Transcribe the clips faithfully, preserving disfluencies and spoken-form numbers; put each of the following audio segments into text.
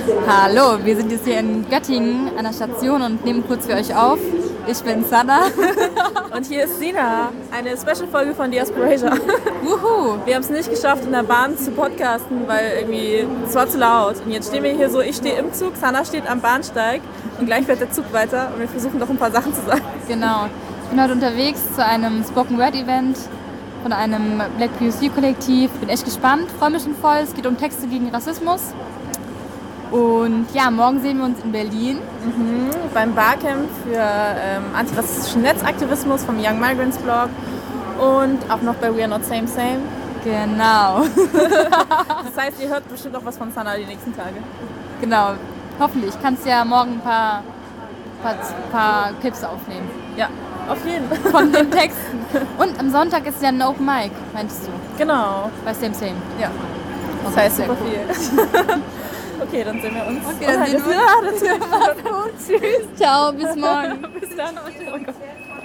Hallo, wir sind jetzt hier in Göttingen an der Station und nehmen kurz für euch auf. Ich bin Sana. Und hier ist Sina, eine Special-Folge von Diasporasia. Wuhu! Wir haben es nicht geschafft, in der Bahn zu podcasten, weil irgendwie es war zu laut. Und jetzt stehen wir hier so, ich stehe im Zug, Sana steht am Bahnsteig und gleich fährt der Zug weiter und wir versuchen noch ein paar Sachen zu sagen. Genau. Ich bin heute unterwegs zu einem Spoken-Word-Event von einem Black P O C-Kollektiv. Bin echt gespannt, freue mich schon voll. Es geht um Texte gegen Rassismus. Und ja, morgen sehen wir uns in Berlin. Mhm, beim Barcamp für ähm, antirassistischen Netzaktivismus vom Young Migrants Blog und auch noch bei We Are Not Same Same. Genau. Das heißt, ihr hört bestimmt auch was von Sana die nächsten Tage. Genau, hoffentlich. Kannst ja morgen ein paar, paar, paar Clips aufnehmen. Ja, auf jeden Fall. Von den Texten. Und am Sonntag ist ja ein Open Mic, meinst du? Genau. Bei Same Same. Ja. Das Okay, heißt super cool. viel. Okay, dann sehen wir uns. Okay, dann sehen wir uns. Ja, das war's gut. Tschüss. Ciao, bis morgen. Bis dann. Oh Gott.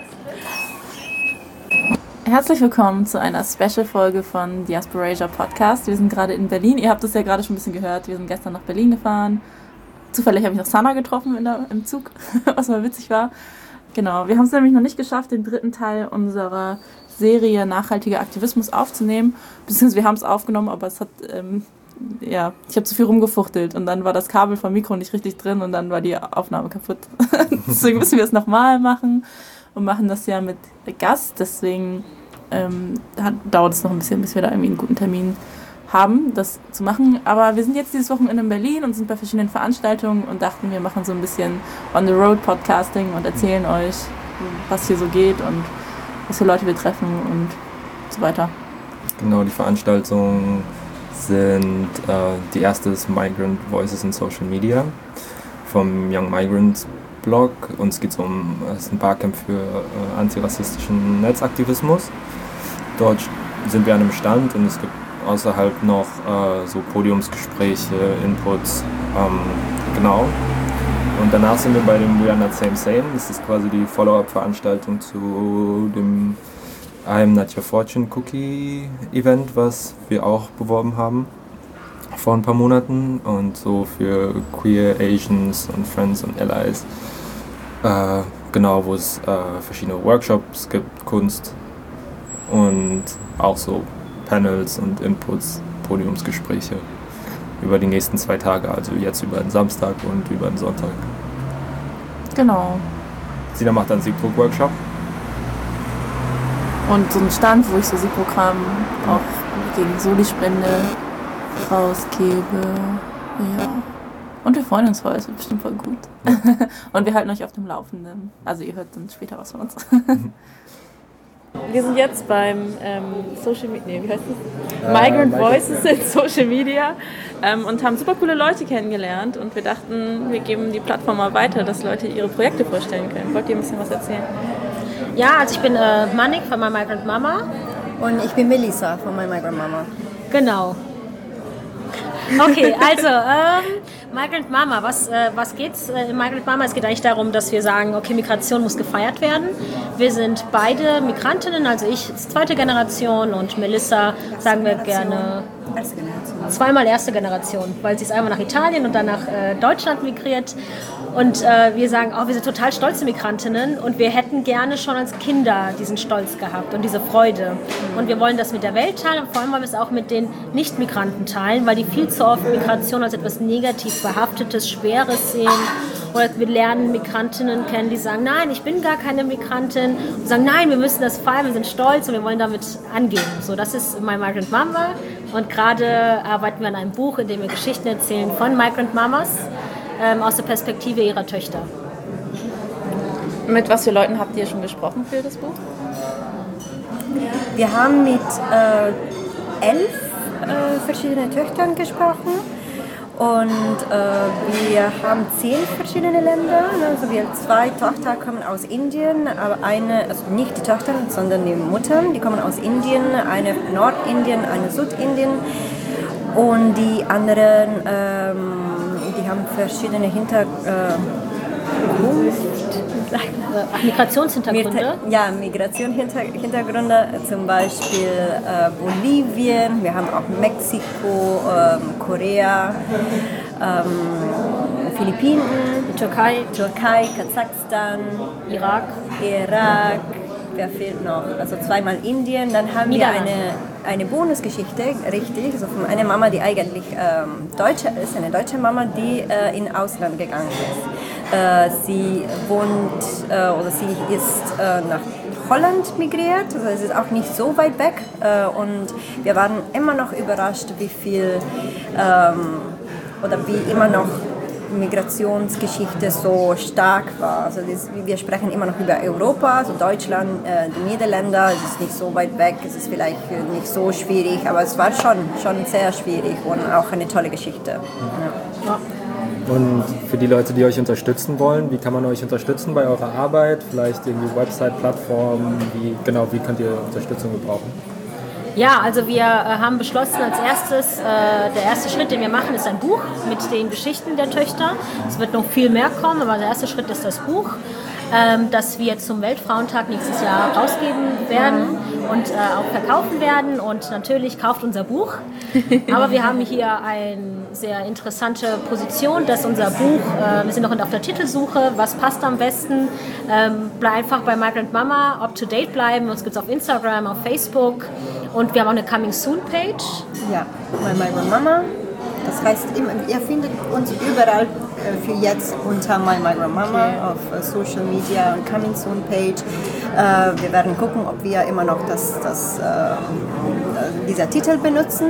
Herzlich willkommen zu einer Special-Folge von Diasporasia Podcast. Wir sind gerade in Berlin. Ihr habt es ja gerade schon ein bisschen gehört. Wir sind gestern nach Berlin gefahren. Zufällig habe ich noch Sana getroffen in der, im Zug, was mal witzig war. Genau, wir haben es nämlich noch nicht geschafft, den dritten Teil unserer Serie Nachhaltiger Aktivismus aufzunehmen. Beziehungsweise wir haben es aufgenommen, aber es hat... Ähm, ja, ich habe zu viel rumgefuchtelt und dann war das Kabel vom Mikro nicht richtig drin und dann war die Aufnahme kaputt. Deswegen müssen wir es nochmal machen und machen das ja mit Gast. Deswegen ähm, hat, dauert es noch ein bisschen, bis wir da irgendwie einen guten Termin haben, das zu machen. Aber wir sind jetzt dieses Wochenende in Berlin und sind bei verschiedenen Veranstaltungen und dachten, wir machen so ein bisschen On-the-Road-Podcasting und erzählen euch, was hier so geht und was für Leute wir treffen und so weiter. Genau, die Veranstaltung sind äh, die erste ist Migrant Voices in Social Media vom Young Migrants Blog. Uns geht es um es ist ein Barcamp für äh, antirassistischen Netzaktivismus. Dort sind wir an einem Stand und es gibt außerhalb noch äh, so Podiumsgespräche, Inputs, ähm, genau. Und danach sind wir bei dem We Are Not Same Same. Das ist quasi die Follow-up-Veranstaltung zu dem I'm Not Your Fortune Cookie Event, was wir auch beworben haben vor ein paar Monaten und so für Queer Asians und Friends und Allies. Äh, genau, wo es äh, verschiedene Workshops gibt, Kunst und auch so Panels und Inputs, Podiumsgespräche über die nächsten zwei Tage, also jetzt über den Samstag und über den Sonntag. Genau. Sina macht dann einen Siebdruck-Workshop. Und so ein Stand, wo ich so Siebprogramm auch gegen Soli-Spende rausgebe. Ja. Und wir freuen uns voll, es wird bestimmt voll gut. Ja. Und wir halten euch auf dem Laufenden. Also ihr hört dann später was von uns. Wir sind jetzt beim ähm, Social Media, nee, wie heißt das? Äh, Migrant Voices in Social Media ähm, und haben super coole Leute kennengelernt und wir dachten, wir geben die Plattform mal weiter, dass Leute ihre Projekte vorstellen können. Wollt ihr ein bisschen was erzählen? Ja, also ich bin äh, Manik von My Migrant Mama. Und ich bin Melissa von My Migrant Mama. Genau. Okay, also ähm, Migrant Mama, was, äh, was geht's äh, in Migrant Mama? Es geht eigentlich darum, dass wir sagen, okay, Migration muss gefeiert werden. Wir sind beide Migrantinnen, also ich zweite Generation und Melissa, sagen wir gerne Erste Generation. zweimal erste Generation, weil sie ist einmal nach Italien und dann nach äh, Deutschland migriert. Und äh, wir sagen, oh, wir sind total stolze Migrantinnen und wir hätten gerne schon als Kinder diesen Stolz gehabt und diese Freude. Und wir wollen das mit der Welt teilen und vor allem wollen wir es auch mit den Nicht-Migranten teilen, weil die viel zu oft Migration als etwas negativ behaftetes, Schweres sehen. Oder wir lernen Migrantinnen kennen, die sagen, nein, ich bin gar keine Migrantin. Und sagen, nein, wir müssen das feiern, wir sind stolz und wir wollen damit angehen. So, das ist My Migrant Mama. Und gerade arbeiten wir an einem Buch, in dem wir Geschichten erzählen von Migrant Mamas ähm, aus der Perspektive ihrer Töchter. Mit was für Leuten habt ihr schon gesprochen für das Buch? Wir haben mit äh, elf äh, verschiedenen Töchtern gesprochen. Und äh, wir haben zehn verschiedene Länder. Also wir zwei Tochter kommen aus Indien, aber eine, also nicht die Tochter, sondern die Mutter, die kommen aus Indien, eine Nordindien, eine Südindien. Und die anderen, ähm, die haben verschiedene Hintergründe. Ach, Migrationshintergründe? Ja, Migrationshintergründe, zum Beispiel äh, Bolivien, wir haben auch Mexiko, äh, Korea, ähm, Philippinen, Die Türkei, Türkei, Kasachstan, Irak, Irak, wer fehlt noch? Also zweimal Indien. Dann haben wir Niederlande. eine, eine Bonusgeschichte, richtig, also von einer Mama, die eigentlich ähm, Deutsche ist, eine deutsche Mama, die äh, in Ausland gegangen ist. Äh, sie wohnt äh, oder sie ist äh, nach Holland migriert, also es ist auch nicht so weit weg äh, und wir waren immer noch überrascht, wie viel ähm, oder wie immer noch Migrationsgeschichte so stark war. Also das, wir sprechen immer noch über Europa, also Deutschland, äh, die Niederländer, es ist nicht so weit weg, es ist vielleicht nicht so schwierig, aber es war schon, schon sehr schwierig und auch eine tolle Geschichte. Ja. Und für die Leute, die euch unterstützen wollen, wie kann man euch unterstützen bei eurer Arbeit? Vielleicht irgendwie Website, Plattformen, wie, genau, wie könnt ihr Unterstützung gebrauchen? Ja, also wir äh, haben beschlossen als erstes, äh, der erste Schritt, den wir machen, ist ein Buch mit den Geschichten der Töchter. Es wird noch viel mehr kommen, aber der erste Schritt ist das Buch, ähm, das wir zum Weltfrauentag nächstes Jahr rausgeben werden und äh, auch verkaufen werden. Und natürlich kauft unser Buch. Aber wir haben hier eine sehr interessante Position, dass unser Buch, äh, wir sind noch auf der Titelsuche, was passt am besten. Ähm, bleib einfach bei Migrant Mama up to date bleiben. Uns gibt es auf Instagram, auf Facebook. Und wir haben auch eine Coming Soon Page. Ja, My Migrant Mama. Das heißt, ihr findet uns überall für jetzt unter My Migrant Mama okay. auf Social Media und Coming Soon Page. Wir werden gucken, ob wir immer noch das, das, dieser Titel benutzen.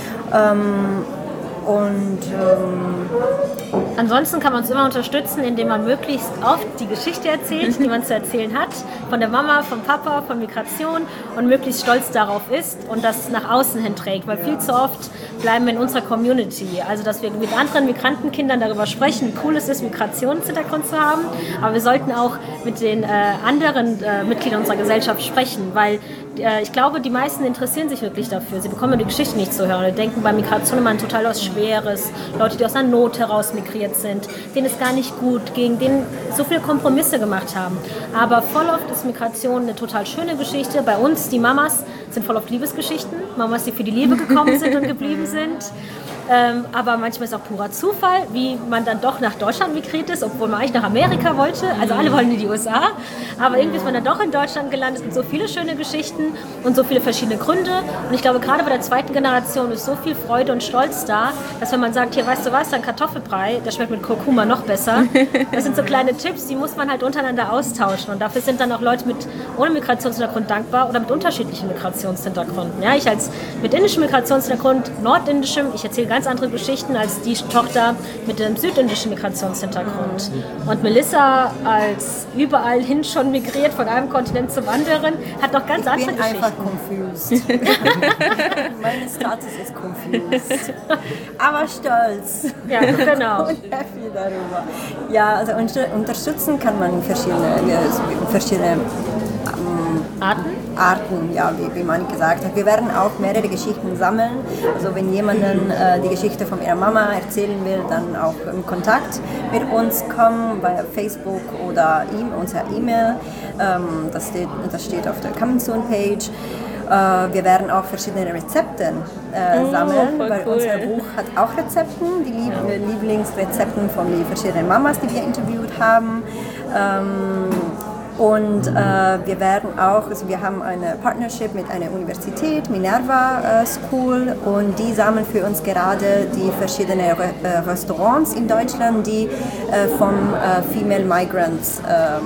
Und ähm, ansonsten kann man uns immer unterstützen, indem man möglichst oft die Geschichte erzählt, die man zu erzählen hat, von der Mama, vom Papa, von Migration und möglichst stolz darauf ist und das nach außen hin trägt, weil viel zu oft bleiben wir in unserer Community, also dass wir mit anderen Migrantenkindern darüber sprechen, wie cool es ist, Migrationshintergrund zu haben, aber wir sollten auch mit den äh, anderen äh, Mitgliedern unserer Gesellschaft sprechen, weil äh, ich glaube, die meisten interessieren sich wirklich dafür, sie bekommen die Geschichte nicht zu hören, die denken bei Migration immer ein total was Schweres, Leute, die aus einer Not heraus migriert sind, denen es gar nicht gut ging, denen so viele Kompromisse gemacht haben. Aber voll oft ist Migration eine total schöne Geschichte. Bei uns, die Mamas, sind voll oft Liebesgeschichten. Mamas, die für die Liebe gekommen sind und geblieben sind. Ähm, aber manchmal ist auch purer Zufall, wie man dann doch nach Deutschland migriert ist, obwohl man eigentlich nach Amerika wollte. Also alle wollen in die U S A. Aber irgendwie ist man dann doch in Deutschland gelandet. Es gibt so viele schöne Geschichten und so viele verschiedene Gründe. Und ich glaube, gerade bei der zweiten Generation ist so viel Freude und Stolz da, dass wenn man sagt, hier, weißt du was, ein Kartoffelbrei, der schmeckt mit Kurkuma noch besser. Das sind so kleine Tipps, die muss man halt untereinander austauschen. Und dafür sind dann auch Leute mit ohne Migrationshintergrund dankbar oder mit unterschiedlichen Migrationshintergründen. Ja, ich als mit indischem Migrationshintergrund, nordindischem, ich erzähle ganz andere Geschichten als die Tochter mit dem südindischen Migrationshintergrund. Und Melissa als überall hin schon migriert, von einem Kontinent zum anderen, hat noch ganz ich andere bin Geschichten. Einfach confused. Mein Status ist confused. Aber stolz. Ja, genau. Und happy darüber. Ja, also unterstützen kann man verschiedene, verschiedene Arten? Arten, ja, wie, wie man gesagt hat. Wir werden auch mehrere Geschichten sammeln. Also wenn jemand äh, die Geschichte von ihrer Mama erzählen will, dann auch in Kontakt mit uns kommen, bei Facebook oder ihm, unserer E-Mail. Ähm, das, steht, das steht auf der Coming Soon Page. Äh, wir werden auch verschiedene Rezepte äh, oh, sammeln, weil cool. unser Buch hat auch Rezepten, die Lieb ja. Lieblingsrezepten von den verschiedenen Mamas, die wir interviewt haben. Ähm, Und äh, wir werden auch, also wir haben eine Partnership mit einer Universität, Minerva äh, School, und die sammeln für uns gerade die verschiedenen Re äh, Restaurants in Deutschland, die äh, von äh, Female Migrants äh,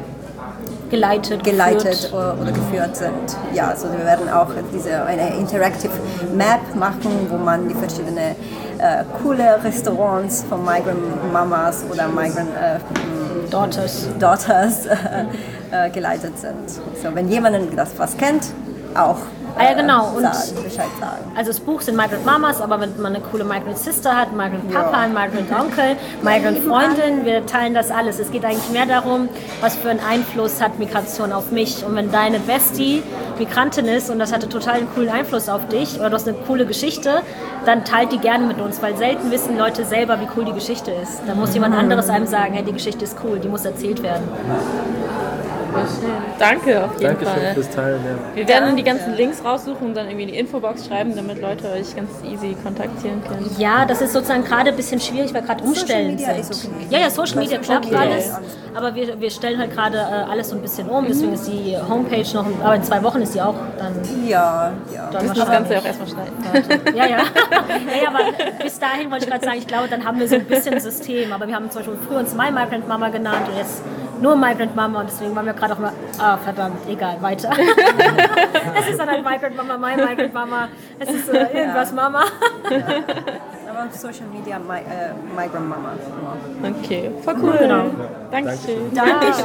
geleitet, geleitet oder, oder geführt sind. Ja, also wir werden auch diese, eine Interactive Map machen, wo man die verschiedenen äh, coole Restaurants von Migrant Mamas oder Migrant äh, Daughters, Daughters äh, äh, geleitet sind. So, wenn jemand das was kennt, auch ah, ja, genau. äh, und sagen, Bescheid sagen. Also das Buch sind Migrant Mamas, aber wenn man eine coole Migrant Sister hat, Migrant Papa, ja. einen Migrant Onkel, Migrant Freundin, wir teilen das alles. Es geht eigentlich mehr darum, was für einen Einfluss hat Migration auf mich. Und wenn deine Bestie Migrantin ist und das hatte total einen coolen Einfluss auf dich oder du hast eine coole Geschichte, dann teilt die gerne mit uns, weil selten wissen Leute selber, wie cool die Geschichte ist. Da muss jemand anderes einem sagen, hey, die Geschichte ist cool, die muss erzählt werden. Voll schön. Danke auf jeden Dankeschön Fall. fürs Teilen. Ja. Wir werden dann die ganzen Links raussuchen und dann irgendwie in die Infobox schreiben, damit Leute euch ganz easy kontaktieren können. Ja, das ist sozusagen gerade ein bisschen schwierig, weil gerade Umstellen Social Media sind. ist okay. Ja, ja, Social Media klappt okay. alles, aber wir, wir stellen halt gerade äh, alles so ein bisschen um, deswegen ist die Homepage noch, aber in zwei Wochen ist die auch dann... Ja, ja. dann Wir müssen das Ganze ja auch erstmal schneiden. Ja, ja. ja, ja, aber bis dahin wollte ich gerade sagen, ich glaube, dann haben wir so ein bisschen ein System. Aber wir haben zum Beispiel früher uns My Migrant Mama genannt und jetzt nur Migrant Mama und deswegen waren wir gerade auch mal, ah verdammt, egal, weiter. Es ist dann halt Migrant Mama, My Migrant Mama, es ist äh, irgendwas Ja. Mama. Aber Social Media, my, äh, Migrant Mama. Okay, voll cool. Genau. Dankeschön. Dankeschön.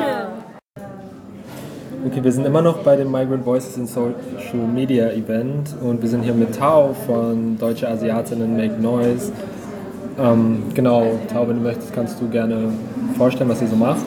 Okay, wir sind immer noch bei dem Migrant Voices in Social Media Event und wir sind hier mit Tao von Deutsche Asiatinnen Make Noise. Ähm, genau, Tao, wenn du möchtest, kannst du gerne vorstellen, was ihr so macht.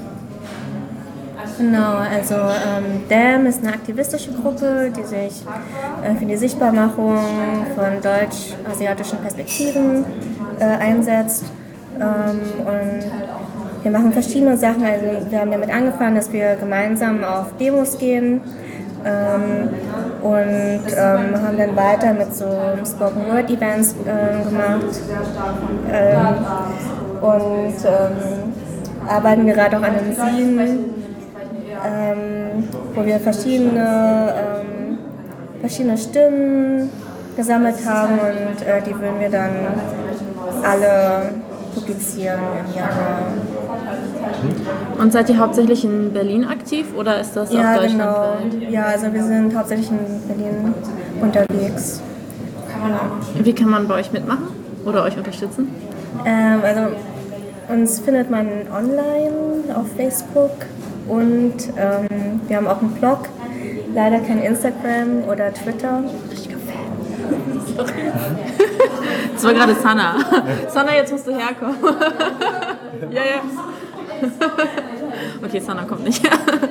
Genau, also ähm, D A M ist eine aktivistische Gruppe, die sich äh, für die Sichtbarmachung von deutsch-asiatischen Perspektiven äh, einsetzt. Ähm, und wir machen verschiedene Sachen. Also wir haben damit angefangen, dass wir gemeinsam auf Demos gehen ähm, und ähm, haben dann weiter mit so Spoken Word Events äh, gemacht ähm, und ähm, arbeiten gerade auch an einem Scene, ähm, wo wir verschiedene, ähm, verschiedene Stimmen gesammelt haben und äh, die würden wir dann alle publizieren im Januar. Und seid ihr hauptsächlich in Berlin aktiv oder ist das Ja, auch genau. deutschlandweit? Ja, also wir sind hauptsächlich in Berlin unterwegs. Wie kann man bei euch mitmachen oder euch unterstützen? Ähm, also uns findet man online auf Facebook und ähm, wir haben auch einen Blog, leider kein Instagram oder Twitter. Das war gerade Sanna. Sanna, jetzt musst du herkommen. Ja, ja. Okay, Sanna kommt nicht.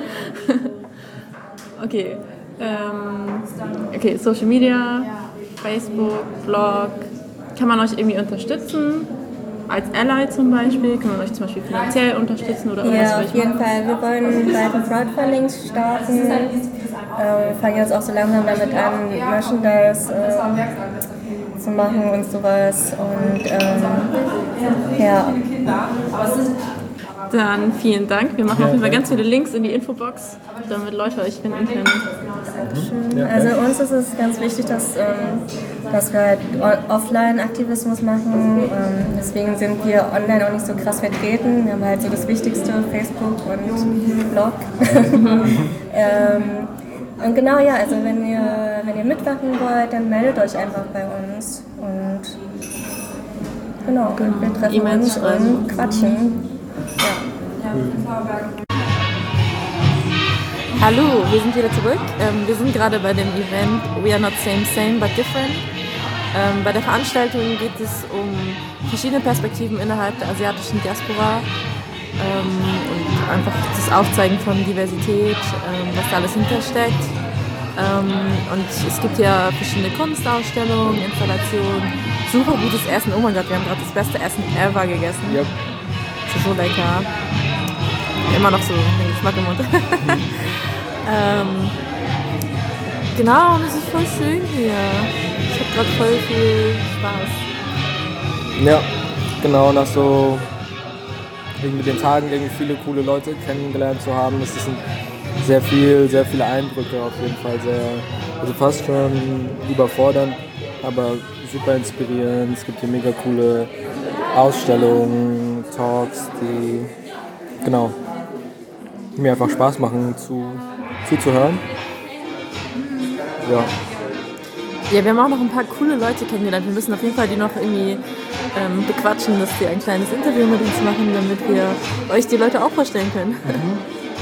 Okay. Ähm, okay, Social Media, Facebook, Blog. Kann man euch irgendwie unterstützen? Als Ally zum Beispiel? Kann man euch zum Beispiel finanziell unterstützen oder irgendwas Ja, für auf euch jeden machen? Fall. Wir wollen bald ein Crowdfunding starten. Ähm, wir fangen jetzt auch so langsam damit an, Merchandise äh, zu machen und sowas. Und ähm, ja. Dann vielen Dank. Wir machen auf jeden Fall ganz viele Links in die Infobox, damit Leute euch finden können. Also uns ist es ganz wichtig, dass, ähm, dass wir halt o- Offline-Aktivismus machen. Ähm, deswegen sind wir online auch nicht so krass vertreten. Wir haben halt so das Wichtigste, Facebook und Blog. ähm, und genau, ja, also wenn ihr, wenn ihr mitmachen wollt, dann meldet euch einfach bei uns. Und genau, wir treffen E-Mails uns schreiben. und quatschen. Hallo, wir sind wieder zurück. Ähm, wir sind gerade bei dem Event We Are Not Same Same But Different. Ähm, bei der Veranstaltung geht es um verschiedene Perspektiven innerhalb der asiatischen Diaspora ähm, und einfach das Aufzeigen von Diversität, ähm, was da alles hintersteckt. Ähm, und es gibt ja verschiedene Kunstausstellungen, Installationen, super gutes Essen. Oh mein Gott, wir haben gerade das beste Essen ever gegessen. Yep. Das ist so lecker. Immer noch so den Geschmack im Mund. ähm, genau, und es ist voll schön hier. Ich habe gerade voll viel Spaß. Ja, genau, nach so irgendwie mit den Tagen irgendwie viele coole Leute kennengelernt zu haben, ist es ein sehr viel, sehr viele Eindrücke auf jeden Fall, sehr, also fast schon überfordernd, aber super inspirierend. Es gibt hier mega coole Ausstellungen, Talks, die genau mir einfach Spaß machen zu, zuzuhören. Ja. Ja, wir haben auch noch ein paar coole Leute kennengelernt. Wir müssen auf jeden Fall die noch irgendwie ähm, bequatschen, dass wir ein kleines Interview mit uns machen, damit wir euch die Leute auch vorstellen können. Mhm.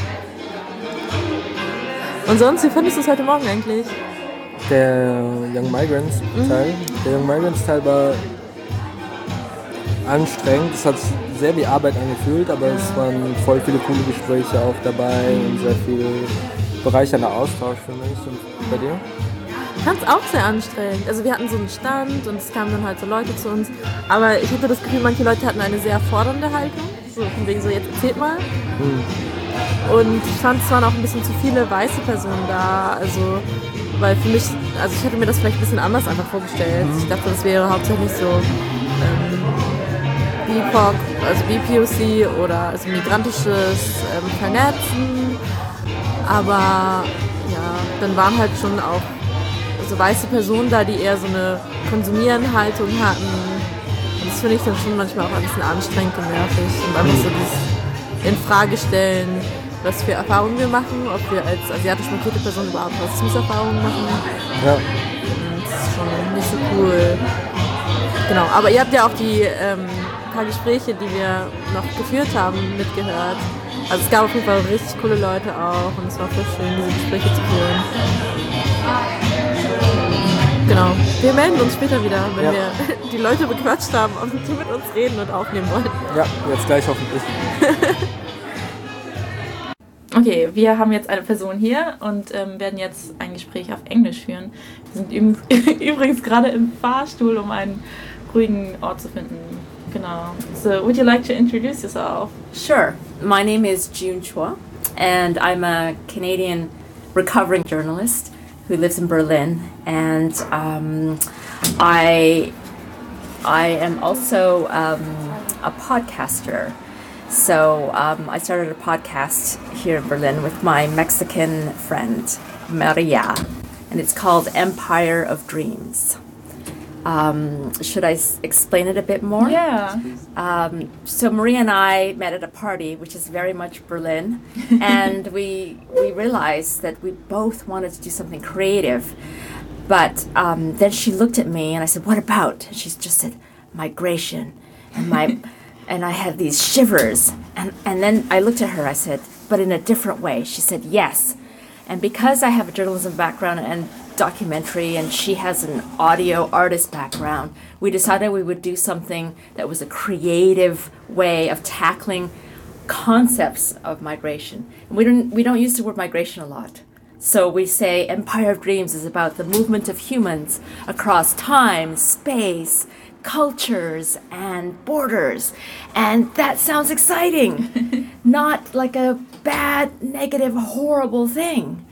Und sonst, wie findest du es heute Morgen eigentlich? Der Young Migrants Teil. Der Young Migrants Teil war anstrengend. Es hat sich sehr wie Arbeit angefühlt, aber es waren voll viele coole Gespräche auch dabei und sehr viel bereichernder Austausch für mich. Und bei dir? Ich fand es auch sehr anstrengend. Also wir hatten so einen Stand und es kamen dann halt so Leute zu uns. Aber ich hatte das Gefühl, manche Leute hatten eine sehr fordernde Haltung. So von wegen so, jetzt erzählt mal. Und ich fand, es waren auch ein bisschen zu viele weiße Personen da. Also, weil für mich, also ich hätte mir das vielleicht ein bisschen anders einfach vorgestellt. Ich dachte, das wäre hauptsächlich so ähm, B I P O C, also B P O C oder also migrantisches ähm, Vernetzen. Aber ja, dann waren halt schon auch so weiße Personen da, die eher so eine Konsumieren-Haltung hatten. Und das finde ich dann schon manchmal auch ein bisschen anstrengend und nervig. Und einfach so dieses In-Frage stellen, was für Erfahrungen wir machen, ob wir als asiatisch markierte Person überhaupt Rassismuserfahrungen machen. Ja. Und das ist schon nicht so cool. Genau, aber ihr habt ja auch die ähm, paar Gespräche, die wir noch geführt haben, mitgehört. Also es gab auf jeden Fall richtig coole Leute auch und es war voll schön, diese Gespräche zu führen. Genau, wir melden uns später wieder, wenn ja. wir die Leute bequatscht haben, ob die mit uns reden und aufnehmen wollen. Ja, jetzt gleich hoffentlich. Okay, wir haben jetzt eine Person hier und ähm, werden jetzt ein Gespräch auf Englisch führen. Wir sind übrigens, übrigens gerade im Fahrstuhl, um einen ruhigen Ort zu finden. Genau. So, would you like to introduce yourself? Sure. My name is June Chua, and I'm a Canadian recovering journalist who lives in Berlin. And um, I, I am also um, a podcaster. So um, I started a podcast here in Berlin with my Mexican friend, Maria, and it's called Empire of Dreams. Um, should I s- explain it a bit more? Yeah. Um, so Maria and I met at a party, which is very much Berlin, and we we realized that we both wanted to do something creative. But um, then she looked at me, and I said, "What about?" And she just said, "Migration," and my and I had these shivers. And and then I looked at her. I said, "But in a different way." She said, "Yes," and because I have a journalism background and documentary, and she has an audio artist background, we decided we would do something that was a creative way of tackling concepts of migration. And we don't we don't use the word migration a lot. So we say Empire of Dreams is about the movement of humans across time, space, cultures, and borders. And that sounds exciting, not like a bad, negative, horrible thing.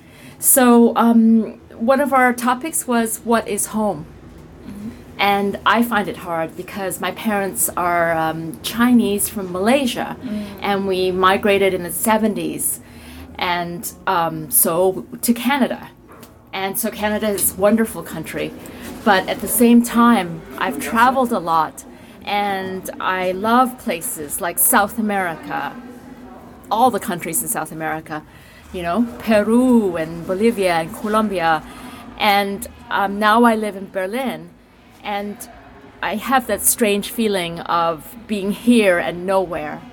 So um, one of our topics was, what is home? Mm-hmm. And I find it hard because my parents are um, Chinese from Malaysia, mm. and we migrated in the seventies, and um, so to Canada. And so Canada is a wonderful country, but at the same time, I've traveled a lot, and I love places like South America, all the countries in South America, you know, Peru and Bolivia and Colombia. And um, now I live in Berlin, and I have that strange feeling of being here and nowhere.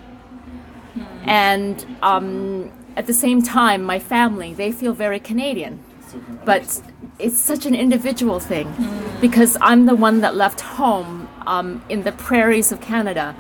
Mm. And um, at the same time, my family, they feel very Canadian. But it's such an individual thing, mm. because I'm the one that left home um, in the prairies of Canada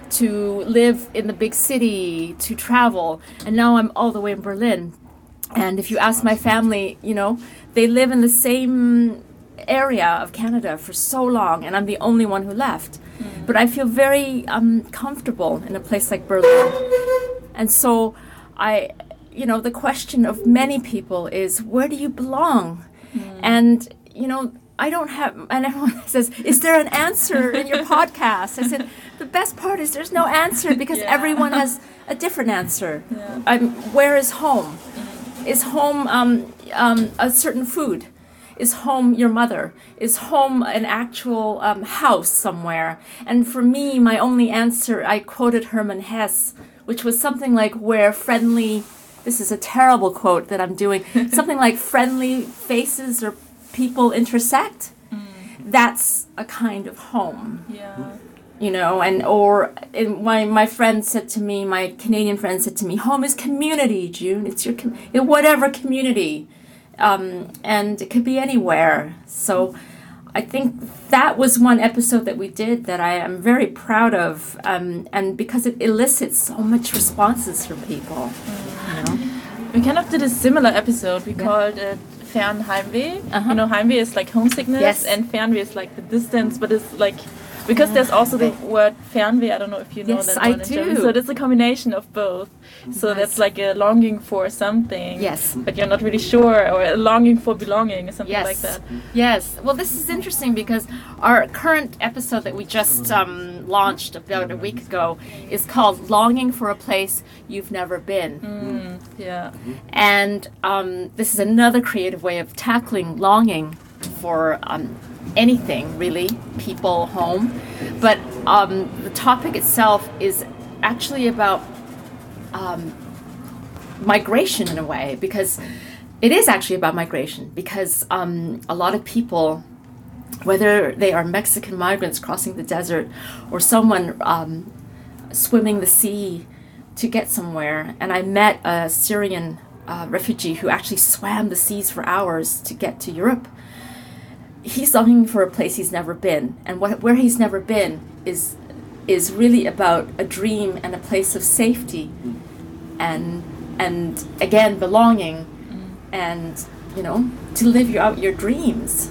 to live in the big city, to travel, and now I'm all the way in Berlin. And if you ask my family, you know, they live in the same area of Canada for so long, and I'm the only one who left. Mm. But I feel very um, comfortable in a place like Berlin. And so I, you know, the question of many people is, where do you belong? Mm. And, you know, I don't have, and everyone says, is there an answer in your podcast? I said, the best part is there's no answer, because yeah. everyone has a different answer. Yeah. Um, where is home? Mm. Is home um, um, a certain food? Is home your mother? Is home an actual um, house somewhere? And for me, my only answer, I quoted Hermann Hesse, which was something like, where friendly, this is a terrible quote that I'm doing, something like friendly faces or people intersect. Mm. That's a kind of home. Yeah. You know, and or and my my friend said to me, my Canadian friend said to me, home is community, June. It's your com- whatever community, um, and it could be anywhere. So I think that was one episode that we did that I am very proud of, um, and because it elicits so much responses from people. Mm. You know, we kind of did a similar episode. We yeah. called it Fernheimweh. Uh-huh. You know, Heimweh is like homesickness, yes. and Fernweh is like the distance, but it's like Because there's also the word Fernweh, I don't know if you know Yes, that I one in German. do. So it's a combination of both. So Nice. that's like a longing for something. Yes. But you're not really sure, or a longing for belonging or something Yes. like that. Yes. Well, this is interesting because our current episode that we just um, launched about a week ago is called Longing for a Place You've Never Been. Mm, yeah. And um, this is another creative way of tackling longing for um, anything, really, people, home. But um, the topic itself is actually about um, migration in a way, because it is actually about migration, because um, a lot of people, whether they are Mexican migrants crossing the desert or someone um, swimming the sea to get somewhere, and I met a Syrian uh, refugee who actually swam the seas for hours to get to Europe. He's longing for a place he's never been, and what, where he's never been is is really about a dream and a place of safety, and and again belonging, and you know, to live your, out your dreams.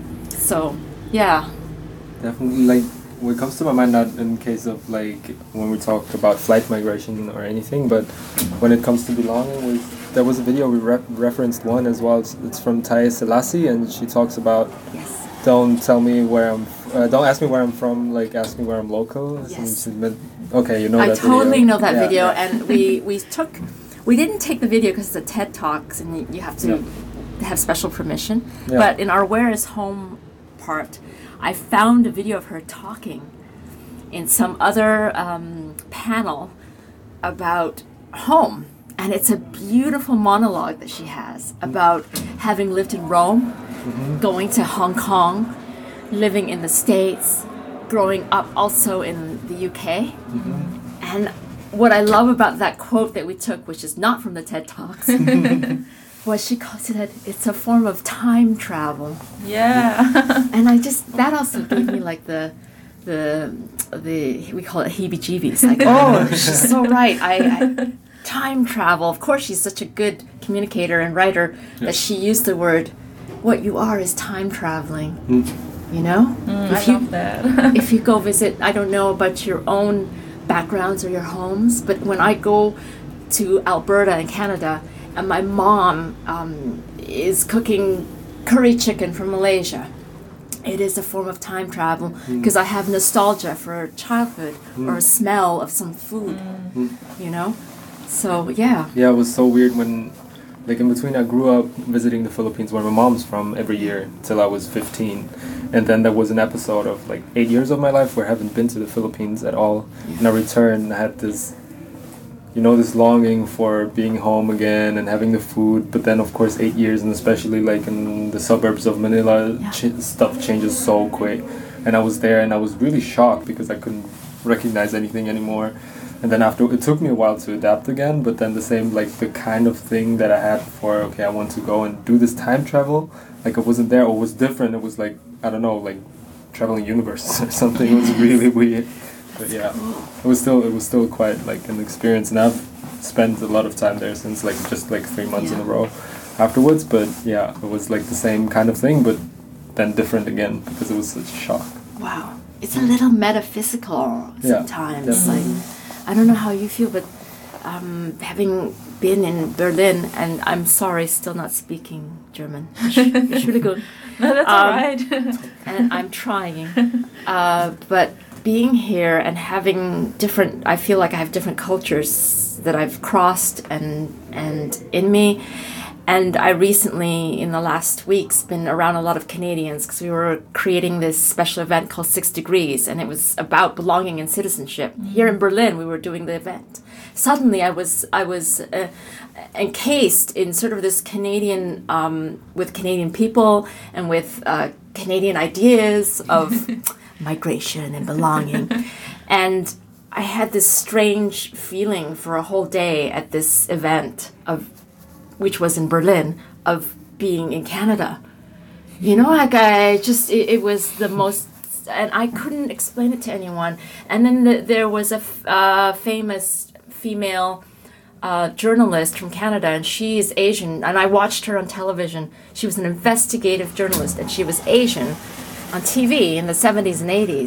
So yeah, Definitely, like, what comes to my mind, not in case of like when we talk about flight migration or anything, but when it comes to belonging, we, there was a video we rep- referenced one as well. It's, it's from Taya Selassie, and she talks about yes, don't tell me where I'm. F- uh, don't ask me where I'm from. Like, ask me where I'm local. Yes. And she meant, okay, you know I that totally video. know that Yeah, video, yeah. and we we took, we didn't take the video because it's a TED Talks, and you, you have to have special permission. Yeah. But in our Where is Home part, I found a video of her talking in some other um, panel about home. And it's a beautiful monologue that she has about having lived in Rome, Mm-hmm. going to Hong Kong, living in the States, growing up also in the U K. Mm-hmm. And what I love about that quote that we took, which is not from the TED Talks, was she calls it, it's a form of time travel. Yeah. And I just, that also gave me like the, the, the we call it heebie-jeebies. Like, oh, she's so right. I, I time travel. Of course, she's such a good communicator and writer that she used the word, what you are is time traveling. Mm. You know? Mm, if I you, love that. if you go visit, I don't know about your own backgrounds or your homes, but when I go to Alberta in Canada, and my mom um, is cooking curry chicken from Malaysia, it is a form of time travel because I have nostalgia for childhood or a smell of some food, you know? So, yeah. Yeah, it was so weird when, like, in between, I grew up visiting the Philippines where my mom's from every year till I was fifteen. And then there was an episode of, like, eight years of my life where I haven't been to the Philippines at all. And I returned, I had this, you know, this longing for being home again and having the food. But then, of course, eight years, and especially, like, in the suburbs of Manila, Yeah. ch- stuff changes so quick. And I was there, and I was really shocked because I couldn't recognize anything anymore. And then after, it took me a while to adapt again, but then the same, like, the kind of thing that I had for, okay, I want to go and do this time travel, like, it wasn't there, or it was different. It was like, I don't know, like, traveling universes or something. It was really weird. But yeah, it was still, it was still quite, like, an experience. And I've spent a lot of time there since, like, just, like, three months in a row afterwards. But yeah, it was, like, the same kind of thing, but then different again, because it was such a shock. Wow. It's a little metaphysical Yeah, sometimes. definitely. Like, I don't know how you feel, but um, having been in Berlin, and I'm sorry, still not speaking German. It's really good. No, that's Um, all right. And I'm trying. Uh, but being here and having different, I feel like I have different cultures that I've crossed and and in me. And I recently, in the last weeks, been around a lot of Canadians because we were creating this special event called Six Degrees, and it was about belonging and citizenship. Here in Berlin, we were doing the event. Suddenly, I was I was uh, encased in sort of this Canadian, um, with Canadian people and with uh, Canadian ideas of migration and belonging, and I had this strange feeling for a whole day at this event of. Which was in Berlin, of being in Canada. You know, like I just, it, it was the most, and I couldn't explain it to anyone. And then the, there was a f- uh, famous female uh, journalist from Canada, and she is Asian, and I watched her on television. She was an investigative journalist, and she was Asian on T V in the seventies and eighties.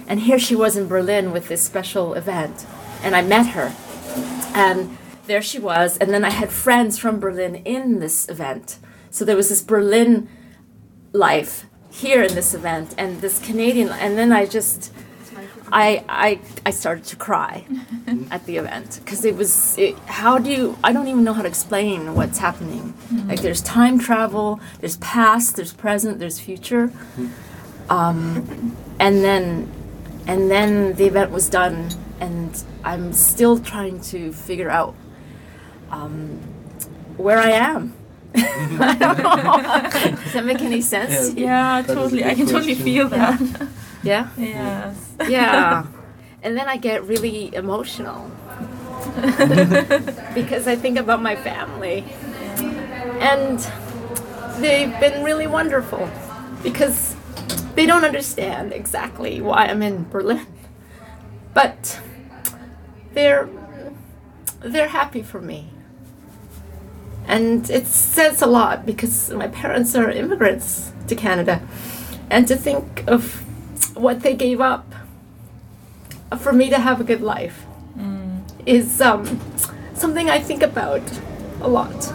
And here she was in Berlin with this special event, and I met her, and there she was. And then I had friends from Berlin in this event, so there was this Berlin life here in this event, and this Canadian, and then I just, I I I started to cry at the event because it was. It, how do you? I don't even know how to explain what's happening. Mm-hmm. Like there's time travel, there's past, there's present, there's future, um, and then. And then the event was done, and I'm still trying to figure out um, where I am. I don't know. Does that make any sense? Yeah, yeah totally. I can question. totally feel that. Yeah? Yes. Yeah. And then I get really emotional because I think about my family. And they've been really wonderful because they don't understand exactly why I'm in Berlin, but they're they're happy for me, and it says a lot because my parents are immigrants to Canada, and to think of what they gave up for me to have a good life mm. is um, something I think about a lot.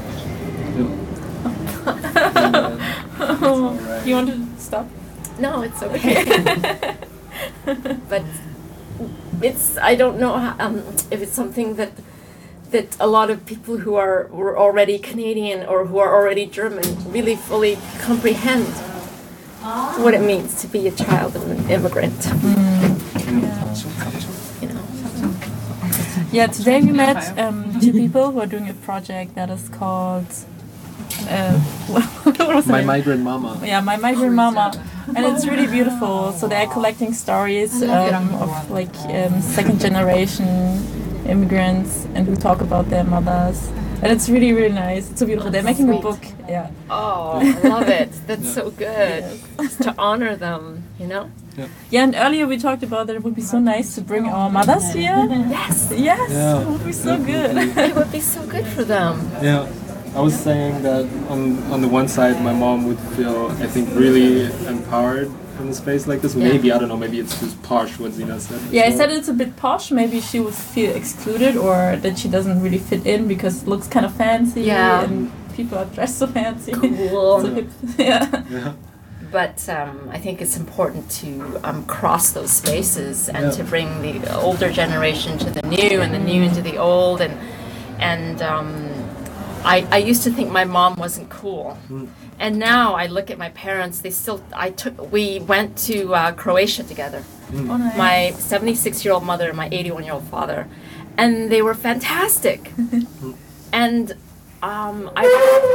Oh, you want to stop? No, it's okay. But it's, I don't know how, um, if it's something that that a lot of people who are were already Canadian or who are already German really fully comprehend what it means to be a child of an immigrant. Mm. Yeah. You know. Yeah, today we met um, two people who are doing a project that is called uh, what was My it? Migrant Mama. Yeah, My Migrant Mama. And it's really beautiful. So they're collecting stories um, of like um, second generation immigrants and who talk about their mothers. And it's really, really nice. It's so beautiful. They're making Sweet. a book. Yeah. Oh, I love it. That's Yeah. so good. Just to honor them, you know? Yeah. Yeah, and earlier we talked about that it would be so nice to bring our mothers here. Yes. Yes, Yeah. it would be so good. It would be so good for them. Yeah. I was saying that on on the one side, my mom would feel, I think, really empowered in a space like this. Yeah. Maybe, I don't know, maybe it's just posh what Zina said. Yeah, I So- said it's a bit posh. Maybe she would feel excluded or that she doesn't really fit in because it looks kind of fancy Yeah. and people are dressed so fancy. Cool. So hip. Yeah. Yeah. But um, I think it's important to um, cross those spaces and Yeah. to bring the older generation to the new and the new into the old. And and um, I, I used to think my mom wasn't cool. Mm. And now I look at my parents. They still. I took. We went to uh, Croatia together. Oh, nice. My seventy-six-year-old mother and my eighty-one-year-old father, and they were fantastic. And um, I.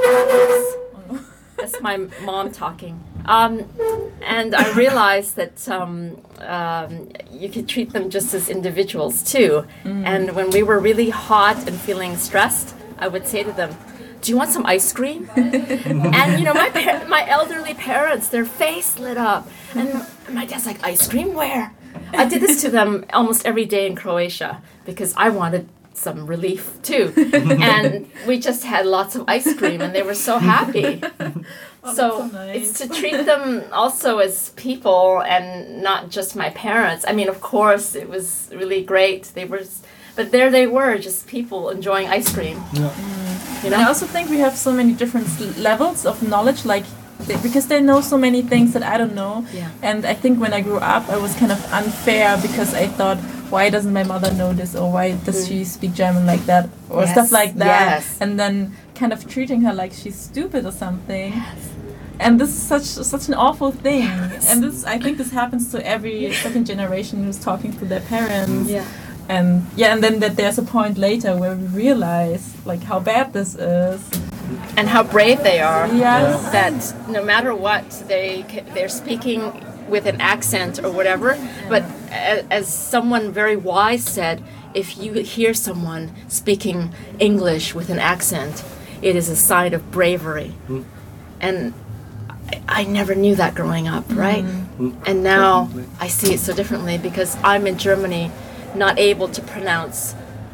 That's my mom talking. Um, and I realized that um, um, you could treat them just as individuals too. Mm. And when we were really hot and feeling stressed, I would say to them, "Do you want some ice cream?" And you know, my par- my elderly parents, their face lit up, and my dad's like, "Ice cream? Where?" I did this to them almost every day in Croatia because I wanted some relief too, and we just had lots of ice cream, and they were so happy. Oh, so so nice. it's to treat them also as people and not just my parents. I mean, of course, it was really great. They were, but there they were, just people enjoying ice cream. Yeah. You know? And I also think we have so many different s- levels of knowledge, like they, because they know so many things that I don't know. Yeah. And I think when I grew up, I was kind of unfair because I thought, why doesn't my mother know this, or why does Mm. she speak German like that, or Yes, stuff like that, yes. and then kind of treating her like she's stupid or something. And this is such such an awful thing. Yes. And this, I think, this happens to every second generation who's talking to their parents. Yeah. And yeah, and then that there's a point later where we realize like how bad this is. And how brave they are. Yes. That no matter what, they ca- they're speaking with an accent or whatever. But a, as someone very wise said, if you hear someone speaking English with an accent, it is a sign of bravery. Mm. And I, I never knew that growing up, right? Mm. And now Definitely. I see it so differently because I'm in Germany, not able to pronounce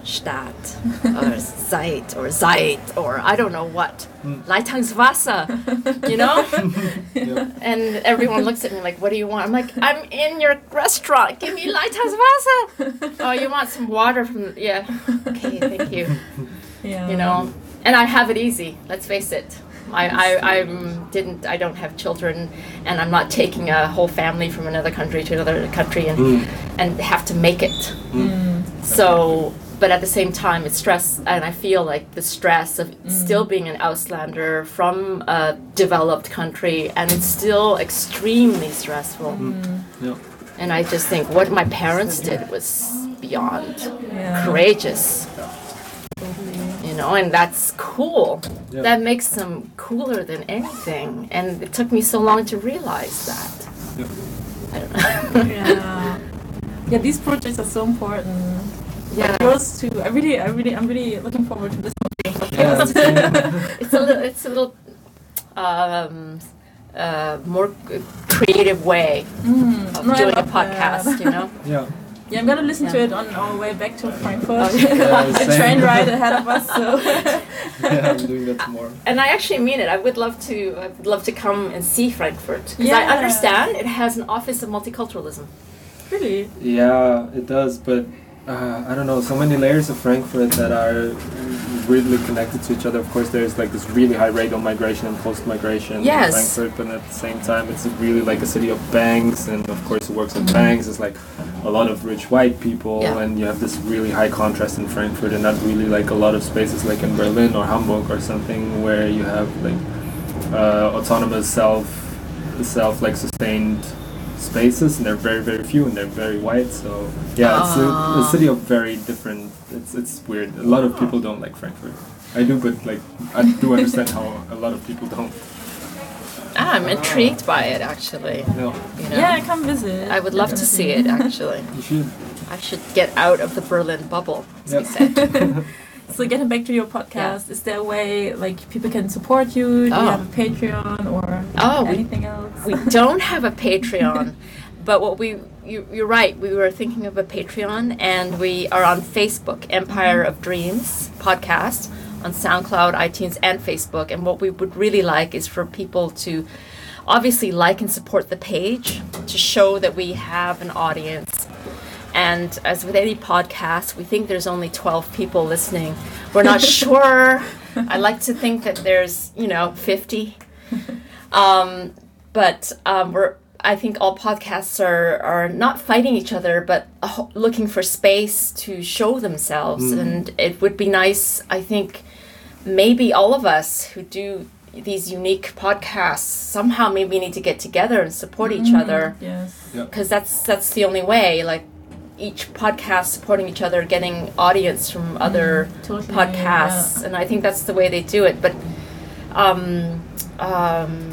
Stadt or Zeit or Zeit or I don't know what. Leitungswasser, you know? Yeah. And everyone looks at me like, what do you want? I'm like, I'm in your restaurant. Give me Leitungswasser. Oh, you want some water from, the, yeah. Okay, thank you. Yeah. You know, and I have it easy, let's face it. I, I I'm didn't I don't have children, and I'm not taking a whole family from another country to another country and Mm. and have to make it. Mm. So, but at the same time, it's stress, and I feel like the stress of still being an Auslander from a developed country, and it's still extremely stressful. Yeah. And I just think what my parents did was beyond Yeah. courageous. You know, and that's cool. Yeah. That makes them cooler than anything. And it took me so long to realize that. Yeah. I don't know. Yeah. Yeah, these projects are so important. Yeah. Yours too. I really, I really, I'm really looking forward to this one. Yeah, It's a little, it's a little um, uh, more creative way Mm. of No, I doing a love that. podcast, you know? yeah. Yeah, I'm gonna listen to Yeah. it on our way back to Frankfurt. Oh, yeah. A train ride ahead of us, so Yeah, I'm doing that tomorrow. And I actually mean it. I would love to. I would love to come and see Frankfurt because Yeah. I understand it has an office of multiculturalism. really. Yeah, it does, but uh, I don't know, so many layers of Frankfurt that are weirdly connected to each other. Of course, there's like this really high rate of migration and post-migration Yes. in Frankfurt, but at the same time, it's really like a city of banks, and of course, who works at banks is like a lot of rich white people, Yeah. and you have this really high contrast in Frankfurt, and not really like a lot of spaces like in Berlin or Hamburg or something where you have like uh, autonomous self, self like sustained spaces, and they're very very few, and they're very white. So yeah, it's a, a Ah. city of very different. It's it's weird. A lot of people don't like Frankfurt. I do, but like I do understand how a lot of people don't. Ah, I'm intrigued by it actually. No, You know? Yeah, come visit. I would love to see it actually. you should. I should get out of the Berlin bubble, as we Yeah. say. So getting back to your podcast, is there a way like people can support you? Do Oh. you have a Patreon or Oh, we- anything else? We don't have a Patreon, but what we you, you're right. We were thinking of a Patreon, and we are on Facebook, Empire of Dreams podcast, on SoundCloud, iTunes, and Facebook. And what we would really like is for people to obviously like and support the page to show that we have an audience. And as with any podcast, we think there's only twelve people listening. We're not sure. I like to think that there's, you know, fifty. Um, but um, we're. I think all podcasts are, are not fighting each other, but uh, looking for space to show themselves. And it would be nice, I think, maybe all of us who do these unique podcasts somehow maybe need to get together and support each other, Yes. because that's that's the only way. Like each podcast supporting each other, getting audience from other totally, podcasts, and I think that's the way they do it. But um, um,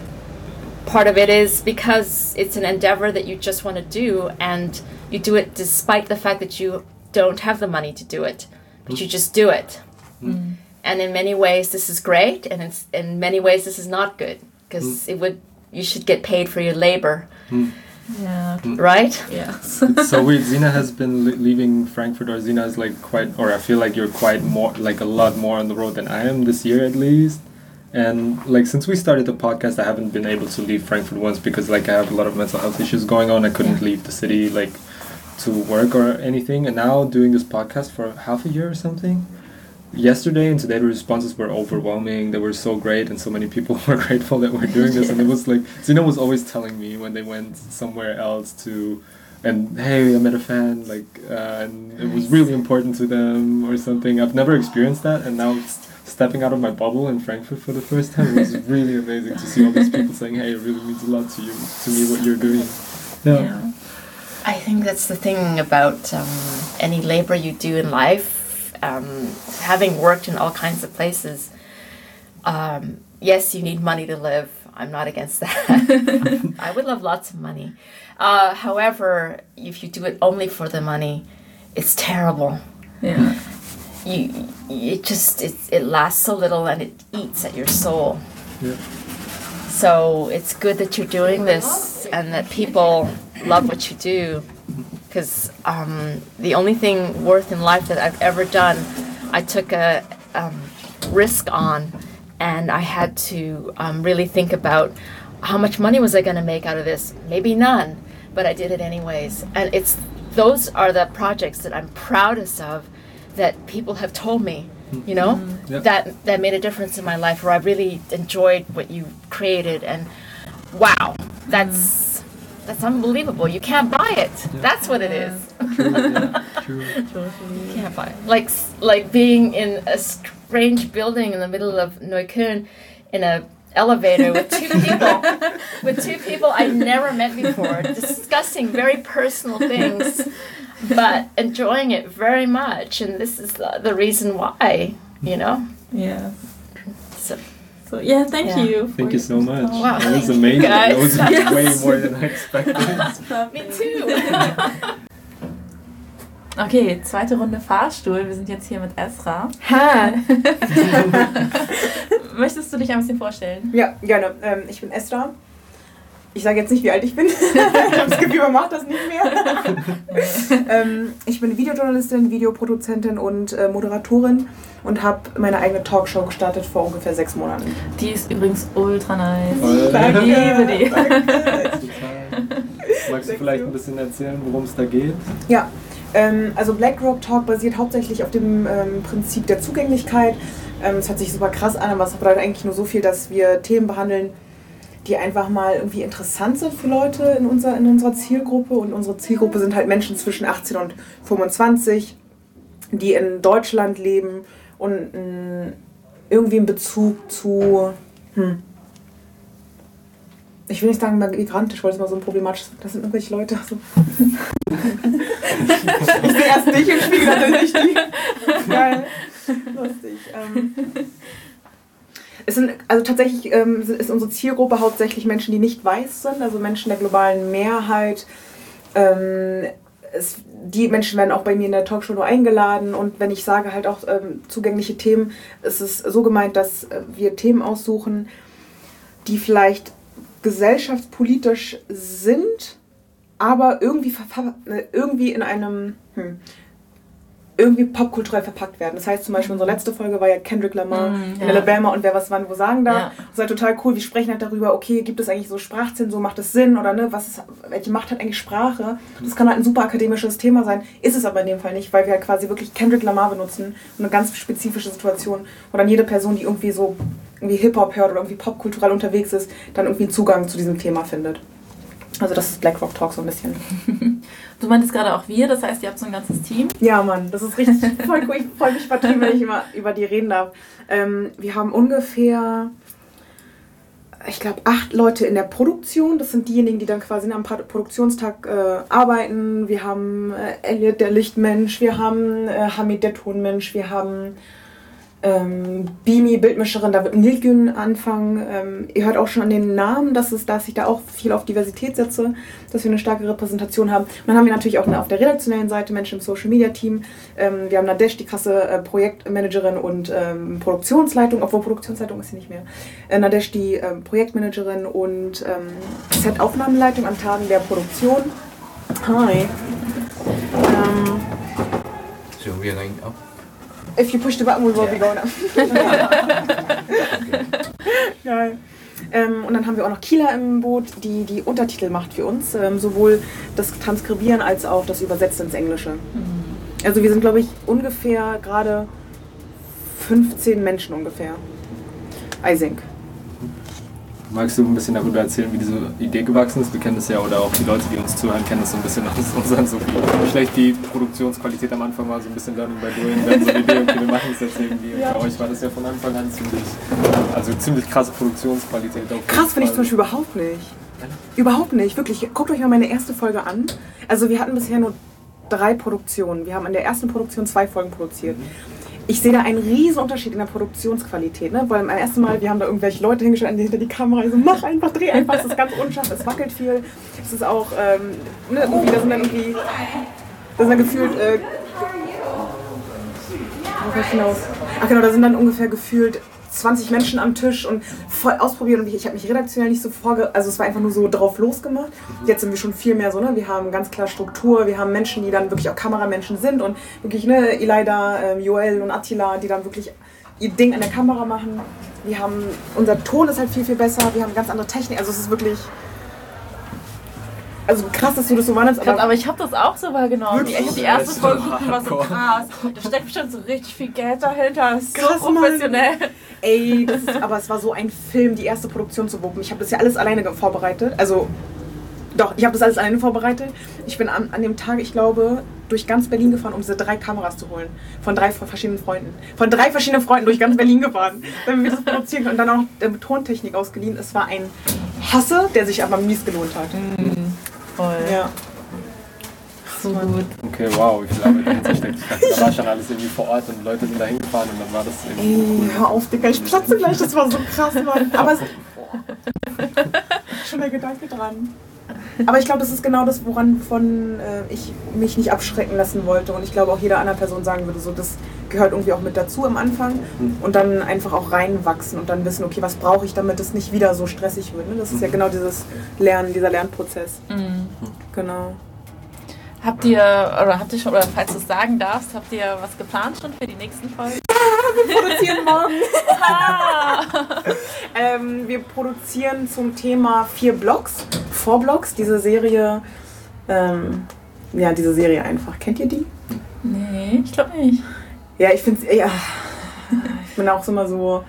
part of it is because it's an endeavor that you just want to do, and you do it despite the fact that you don't have the money to do it, but you just do it. And in many ways, this is great, and it's, in many ways, this is not good, because it would you should get paid for your labor, Yeah. right? Yes. It's so weird. Zina has been li- leaving Frankfurt, or Zina is like quite, or I feel like you're quite more, like a lot more on the road than I am this year at least. And like since we started the podcast, I haven't been able to leave Frankfurt once because like I have a lot of mental health issues going on. I couldn't leave the city like to work or anything. And now doing this podcast for half a year or something. Yesterday and today the responses were overwhelming. They were so great, and so many people were grateful that we're doing this. And it was like Zina was always telling me when they went somewhere else to, and hey, I met a fan, like, uh, and it was really important to them or something. I've never experienced that, and now it's stepping out of my bubble in Frankfurt for the first time. It was really amazing to see all these people saying, hey, it really means a lot to you, to me, what you're doing. Yeah. Yeah. I think that's the thing about um, any labor you do in life. Um, having worked in all kinds of places, um, yes, you need money to live. I'm not against that. I would love lots of money. Uh, however, if you do it only for the money, it's terrible. Yeah. You, it just it, it lasts so little, and it eats at your soul. Yeah. So it's good that you're doing this and that people love what you do, because um, the only thing worth in life that I've ever done, I took a um, risk on, and I had to um, really think about how much money was I going to make out of this? Maybe none, but I did it anyways. And it's those are the projects that I'm proudest of, that people have told me, you know, mm-hmm. yep. that that made a difference in my life, where I really enjoyed what you created, and wow, that's mm. that's unbelievable. You can't buy it. Yep. That's what it is. True, yeah. True. You can't buy it. Like like being in a strange building in the middle of Neukölln in a elevator with two people with two people I never met before, discussing very personal things, but enjoying it very much. And this is the, the reason why, you know. Yeah. So, so yeah, thank yeah. you. Thank you so much. Oh, wow. That was amazing. Guys. That was Yes. way more than I expected. Me too. Okay, zweite Runde Fahrstuhl. Wir sind jetzt hier mit Esra. Ha. Möchtest du dich ein bisschen vorstellen? Ja, gerne. Ähm, ich bin Esra. Ich sage jetzt nicht, wie alt ich bin. Ich habe das Gefühl, man macht das nicht mehr. ähm, ich bin Videojournalistin, Videoproduzentin und äh, Moderatorin und habe meine eigene Talkshow gestartet vor ungefähr sechs Monaten. Die ist übrigens ultra nice. Voll. Ich liebe die. Total. Magst du vielleicht ein bisschen erzählen, worum es da geht? Ja. Also Black Rock Talk basiert hauptsächlich auf dem ähm, Prinzip der Zugänglichkeit. Ähm, es hört sich super krass an, aber es bedeutet eigentlich nur so viel, dass wir Themen behandeln, die einfach mal irgendwie interessant sind für Leute in, unser, in unserer Zielgruppe. Und unsere Zielgruppe sind halt Menschen zwischen achtzehn und fünfundzwanzig, die in Deutschland leben und mh, irgendwie einen Bezug zu... Hm, ich will nicht sagen migrantisch, weil das mal so ein problematisches... Das sind irgendwelche Leute... Also ich sehe erst dich im Spiegel, dann nicht die. Geil. Lustig. Ähm, es sind, also tatsächlich ähm, ist unsere Zielgruppe hauptsächlich Menschen, die nicht weiß sind, also Menschen der globalen Mehrheit. Ähm, es, die Menschen werden auch bei mir in der Talkshow nur eingeladen, und wenn ich sage halt auch ähm, zugängliche Themen, ist es so gemeint, dass äh, wir Themen aussuchen, die vielleicht gesellschaftspolitisch sind, aber irgendwie, irgendwie in einem, hm, irgendwie popkulturell verpackt werden. Das heißt zum Beispiel, unsere letzte Folge war ja Kendrick Lamar mm, in ja. Alabama und wer was wann wo sagen darf. Ja. Das war total cool. Wir sprechen halt darüber, okay, gibt es eigentlich so Sprachzensur, macht das Sinn oder ne, was ist, welche Macht hat eigentlich Sprache? Das kann halt ein super akademisches Thema sein, ist es aber in dem Fall nicht, weil wir halt quasi wirklich Kendrick Lamar benutzen und eine ganz spezifische Situation, wo dann jede Person, die irgendwie so irgendwie Hip-Hop hört oder irgendwie popkulturell unterwegs ist, dann irgendwie einen Zugang zu diesem Thema findet. Also das ist Black Rock Talk so ein bisschen. Du meintest gerade auch wir, das heißt, ihr habt so ein ganzes Team? Ja, Mann, das ist richtig voll cool. Ich freue mich vertrieben, wenn ich immer über die reden darf. Ähm, wir haben ungefähr, ich glaube, acht Leute in der Produktion. Das sind diejenigen, die dann quasi am Produktionstag äh, arbeiten. Wir haben äh, Elliot, der Lichtmensch. Wir haben äh, Hamid, der Tonmensch. Wir haben... Ähm, Bimi, Bildmischerin, da wird Nilgün anfangen. Ähm, ihr hört auch schon an den Namen, dass, es, dass ich da auch viel auf Diversität setze, dass wir eine starke Repräsentation haben. Und dann haben wir natürlich auch eine, auf der redaktionellen Seite Menschen im Social-Media-Team. Ähm, wir haben Nadesh, die krasse äh, Projektmanagerin und ähm, Produktionsleitung, obwohl Produktionsleitung ist sie nicht mehr. Äh, Nadesh, die äh, Projektmanagerin und ähm, Set-Aufnahmeleitung an Tagen der Produktion. Hi. Ähm, so we are going up. If you push the button, we will be going up. Geil. Ähm, und dann haben wir auch noch Kila im Boot, die die Untertitel macht für uns. Ähm, sowohl das Transkribieren als auch das Übersetzen ins Englische. Mhm. Also wir sind, glaube ich, ungefähr gerade fünfzehn Menschen ungefähr. I think. Magst du ein bisschen darüber erzählen, wie diese Idee gewachsen ist? Wir kennen das ja, oder auch die Leute, die uns zuhören, kennen das so ein bisschen aus unseren, so wie schlecht die Produktionsqualität am Anfang war, so ein bisschen Learning by Doing. Wir haben so eine Idee, okay, wir machen es jetzt irgendwie. Und ja. Bei euch war das ja von Anfang an ziemlich, also ziemlich krasse Produktionsqualität. Krass finde ich zum Beispiel überhaupt nicht. Überhaupt nicht, wirklich. Guckt euch mal meine erste Folge an. Also wir hatten bisher nur drei Produktionen. Wir haben in der ersten Produktion zwei Folgen produziert. Mhm. Ich sehe da einen riesen Unterschied in der Produktionsqualität, ne? Weil beim ersten Mal, wir haben da irgendwelche Leute hingestellt hinter die Kamera, so mach einfach, dreh einfach, es ist ganz unscharf, es wackelt viel, es ist auch, ähm, ne, irgendwie, da sind dann irgendwie, da sind dann gefühlt, äh, worauf hinaus? Ach genau, da sind dann ungefähr gefühlt zwanzig Menschen am Tisch und voll ausprobiert und ich, ich habe mich redaktionell nicht so vorge... Also es war einfach nur so drauf losgemacht. Jetzt sind wir schon viel mehr so, ne? Wir haben ganz klar Struktur, wir haben Menschen, die dann wirklich auch Kameramenschen sind und wirklich, ne, Elida, ähm, Joel und Attila, die dann wirklich ihr Ding an der Kamera machen. Wir haben, unser Ton ist halt viel, viel besser, wir haben ganz andere Technik, also es ist wirklich... Also krass, dass du das so wahrnimmst, aber, aber ich habe das auch so wahrgenommen. Wirklich? Ich habe die erste Folge geguckt, war so krass. Da steckt bestimmt so richtig viel Geld dahinter. Das ist krass, so professionell. Mann. Ey, das ist, aber es war so ein Film, die erste Produktion zu wuppen. Ich habe das ja alles alleine vorbereitet. Also, doch, ich habe das alles alleine vorbereitet. Ich bin an, an dem Tag, ich glaube, durch ganz Berlin gefahren, um diese drei Kameras zu holen. Von drei verschiedenen Freunden. Von drei verschiedenen Freunden durch ganz Berlin gefahren, damit wir das produzieren können. Und dann auch äh, Tontechnik ausgeliehen. Es war ein Hasse, der sich aber mies gelohnt hat. Mhm. Voll. Ja. So gut. Okay, wow, wie viel Arbeit dahinter steckt. Da war schon alles irgendwie vor Ort und Leute sind da hingefahren und dann war das irgendwie... Ey, hör auf, Digga, ich platze gleich, das war so krass, Mann. Aber es, schon der Gedanke dran. Aber ich glaube, das ist genau das, woran von äh, ich mich nicht abschrecken lassen wollte. Und ich glaube auch jeder anderen Person sagen würde, so das gehört irgendwie auch mit dazu am Anfang. Und dann einfach auch reinwachsen und dann wissen, okay, was brauche ich, damit es nicht wieder so stressig wird. Ne? Das ist ja genau dieses Lernen, dieser Lernprozess. Mhm. Genau. Habt ihr, oder habt ihr schon, oder falls du es sagen darfst, habt ihr was geplant schon für die nächsten Folgen? Wir produzieren morgen. ähm, wir produzieren zum Thema vier Blogs, Four Blogs, diese Serie, ähm, ja, diese Serie einfach. Kennt ihr die? Nee, ich glaube nicht. Ja, ich finde ja, ich bin auch so immer so...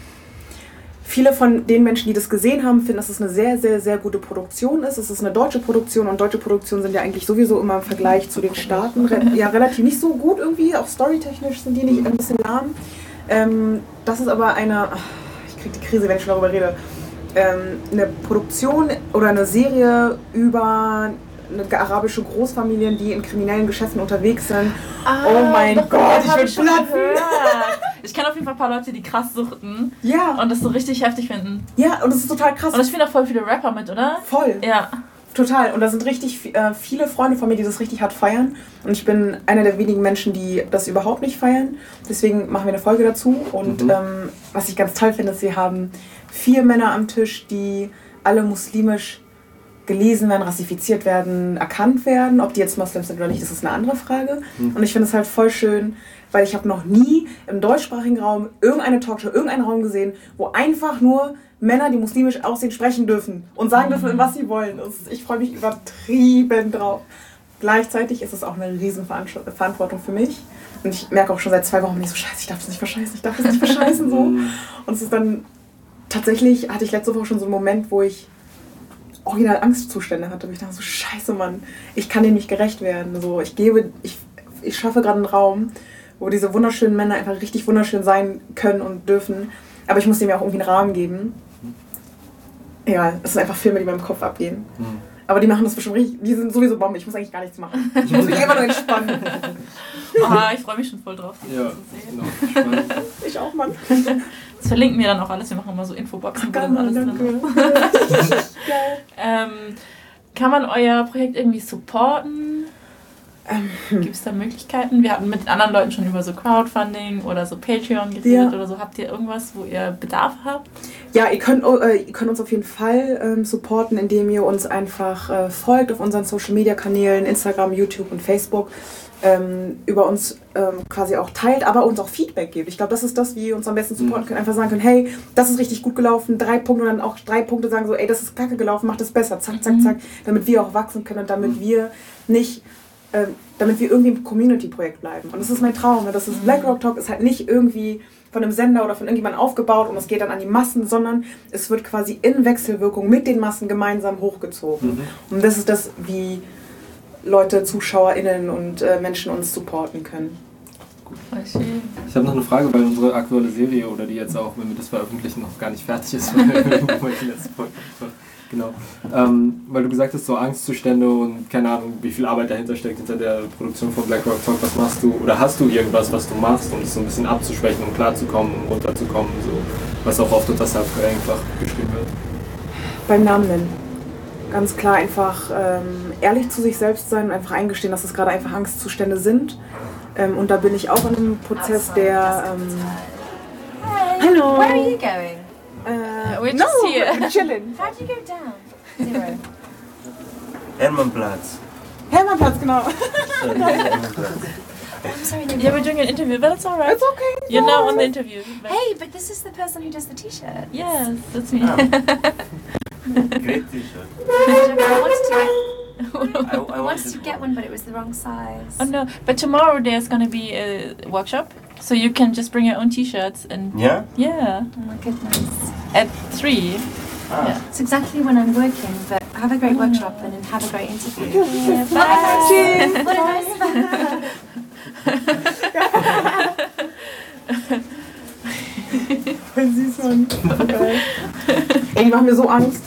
Viele von den Menschen, die das gesehen haben, finden, dass es eine sehr, sehr, sehr gute Produktion ist. Es ist eine deutsche Produktion und deutsche Produktionen sind ja eigentlich sowieso immer im Vergleich zu den Staaten re- ja relativ nicht so gut irgendwie. Auch storytechnisch sind die nicht ein bisschen lahm. Ähm, das ist aber eine, ach, ich kriege die Krise, wenn ich schon darüber rede, ähm, eine Produktion oder eine Serie über eine arabische Großfamilien, die in kriminellen Geschäften unterwegs sind. Ah, oh mein doch, Gott, ich will bin platzen. Ich kenne auf jeden Fall ein paar Leute, die krass suchten. Ja. Und das so richtig heftig finden. Ja, und das ist total krass. Und es spielen auch voll viele Rapper mit, oder? Voll. Ja. Total. Und da sind richtig äh, viele Freunde von mir, die das richtig hart feiern. Und ich bin einer der wenigen Menschen, die das überhaupt nicht feiern. Deswegen machen wir eine Folge dazu. Und mhm. ähm, was ich ganz toll finde, ist, wir haben vier Männer am Tisch, die alle muslimisch gelesen werden, rassifiziert werden, erkannt werden. Ob die jetzt Moslems sind oder nicht, das ist eine andere Frage. Mhm. Und ich finde es halt voll schön, weil ich habe noch nie im deutschsprachigen Raum irgendeine Talkshow, irgendeinen Raum gesehen, wo einfach nur Männer, die muslimisch aussehen, sprechen dürfen und sagen dürfen, was sie wollen. Ist, ich freue mich übertrieben drauf. Gleichzeitig ist es auch eine riesen Verantwortung für mich. Und ich merke auch schon seit zwei Wochen nicht so, scheiße, ich darf das nicht verscheißen, ich darf das nicht verscheißen. So. Und es ist dann, tatsächlich hatte ich letzte Woche schon so einen Moment, wo ich original Angstzustände hatte. Wo ich dachte so, scheiße Mann, ich kann dem nicht gerecht werden. So, ich gebe, ich, ich schaffe gerade einen Raum, wo diese wunderschönen Männer einfach richtig wunderschön sein können und dürfen. Aber ich muss dem ja auch irgendwie einen Rahmen geben. Egal, es sind einfach Filme, die in meinem Kopf abgehen. Mhm. Aber die machen das bestimmt richtig, die sind sowieso Bombe, ich muss eigentlich gar nichts machen. Ich muss mich einfach nur entspannen. Oh, ich freue mich schon voll drauf, die ja, zu sehen. Genau. Ich auch, Mann. Das verlinken wir dann auch alles, wir machen immer so Infoboxen, wo dann alles danke. drin ist. ähm, Kann man euer Projekt irgendwie supporten? Ähm, Gibt es da Möglichkeiten? Wir hatten mit anderen Leuten schon über so Crowdfunding oder so Patreon geredet ja. oder so. Habt ihr irgendwas, wo ihr Bedarf habt? Ja, ihr könnt, äh, ihr könnt uns auf jeden Fall ähm, supporten, indem ihr uns einfach äh, folgt auf unseren Social-Media-Kanälen, Instagram, YouTube und Facebook. Ähm, über uns ähm, quasi auch teilt, aber uns auch Feedback gibt. Ich glaube, das ist das, wie ihr uns am besten supporten können. Einfach sagen können, hey, das ist richtig gut gelaufen, drei Punkte und dann auch drei Punkte sagen so, ey, das ist kacke gelaufen, mach das besser, zack, zack, zack, damit wir auch wachsen können und damit wir nicht, ähm, damit wir irgendwie im Community-Projekt bleiben. Und das ist mein Traum. Das ist Black Rock Talk ist halt nicht irgendwie von einem Sender oder von irgendjemandem aufgebaut und es geht dann an die Massen, sondern es wird quasi in Wechselwirkung mit den Massen gemeinsam hochgezogen. Mhm. Und das ist das, wie Leute, ZuschauerInnen und äh, Menschen uns supporten können. Gut. Ich habe noch eine Frage, weil unsere aktuelle Serie, oder die jetzt auch, wenn wir das veröffentlichen, noch gar nicht fertig ist. Genau. Ähm, weil du gesagt hast, so Angstzustände und keine Ahnung, wie viel Arbeit dahinter steckt, hinter der Produktion von Black Rock Talk. Was machst du, oder hast du irgendwas, was du machst, um das so ein bisschen abzuschwächen, um klarzukommen, um runterzukommen, so, was auch oft unter Self-Care einfach geschrieben wird? Beim Namen nennen. Ganz klar einfach ähm, ehrlich zu sich selbst sein und einfach eingestehen, dass es gerade einfach Angstzustände sind. Ähm, und da bin ich auch in einem Prozess, der... Ähm, Hello. Where are you going? Uh, We're no, just here. we're chilling. How do you go down? Zero. Hermannplatz. Hermannplatz, genau. I'm sorry, no. Yeah, we're doing an interview, but it's alright. It's okay. It's You're now alright. on the interview. Hey, but this is the person who does the t-shirt. Yes, that's me. Great t-shirt. I wanted to get, I, I I wanted wanted to get one, but it was the wrong size. Oh no, but tomorrow there's gonna be a workshop, so you can just bring your own t-shirts and Yeah? yeah, Oh my goodness. at three. Ah. Yeah. It's exactly when I'm working, but have a great workshop and then have a great interview. Yeah, bye. Cheers. What a nice Voll süß, Mann. Geil. Ey, die machen mir so Angst.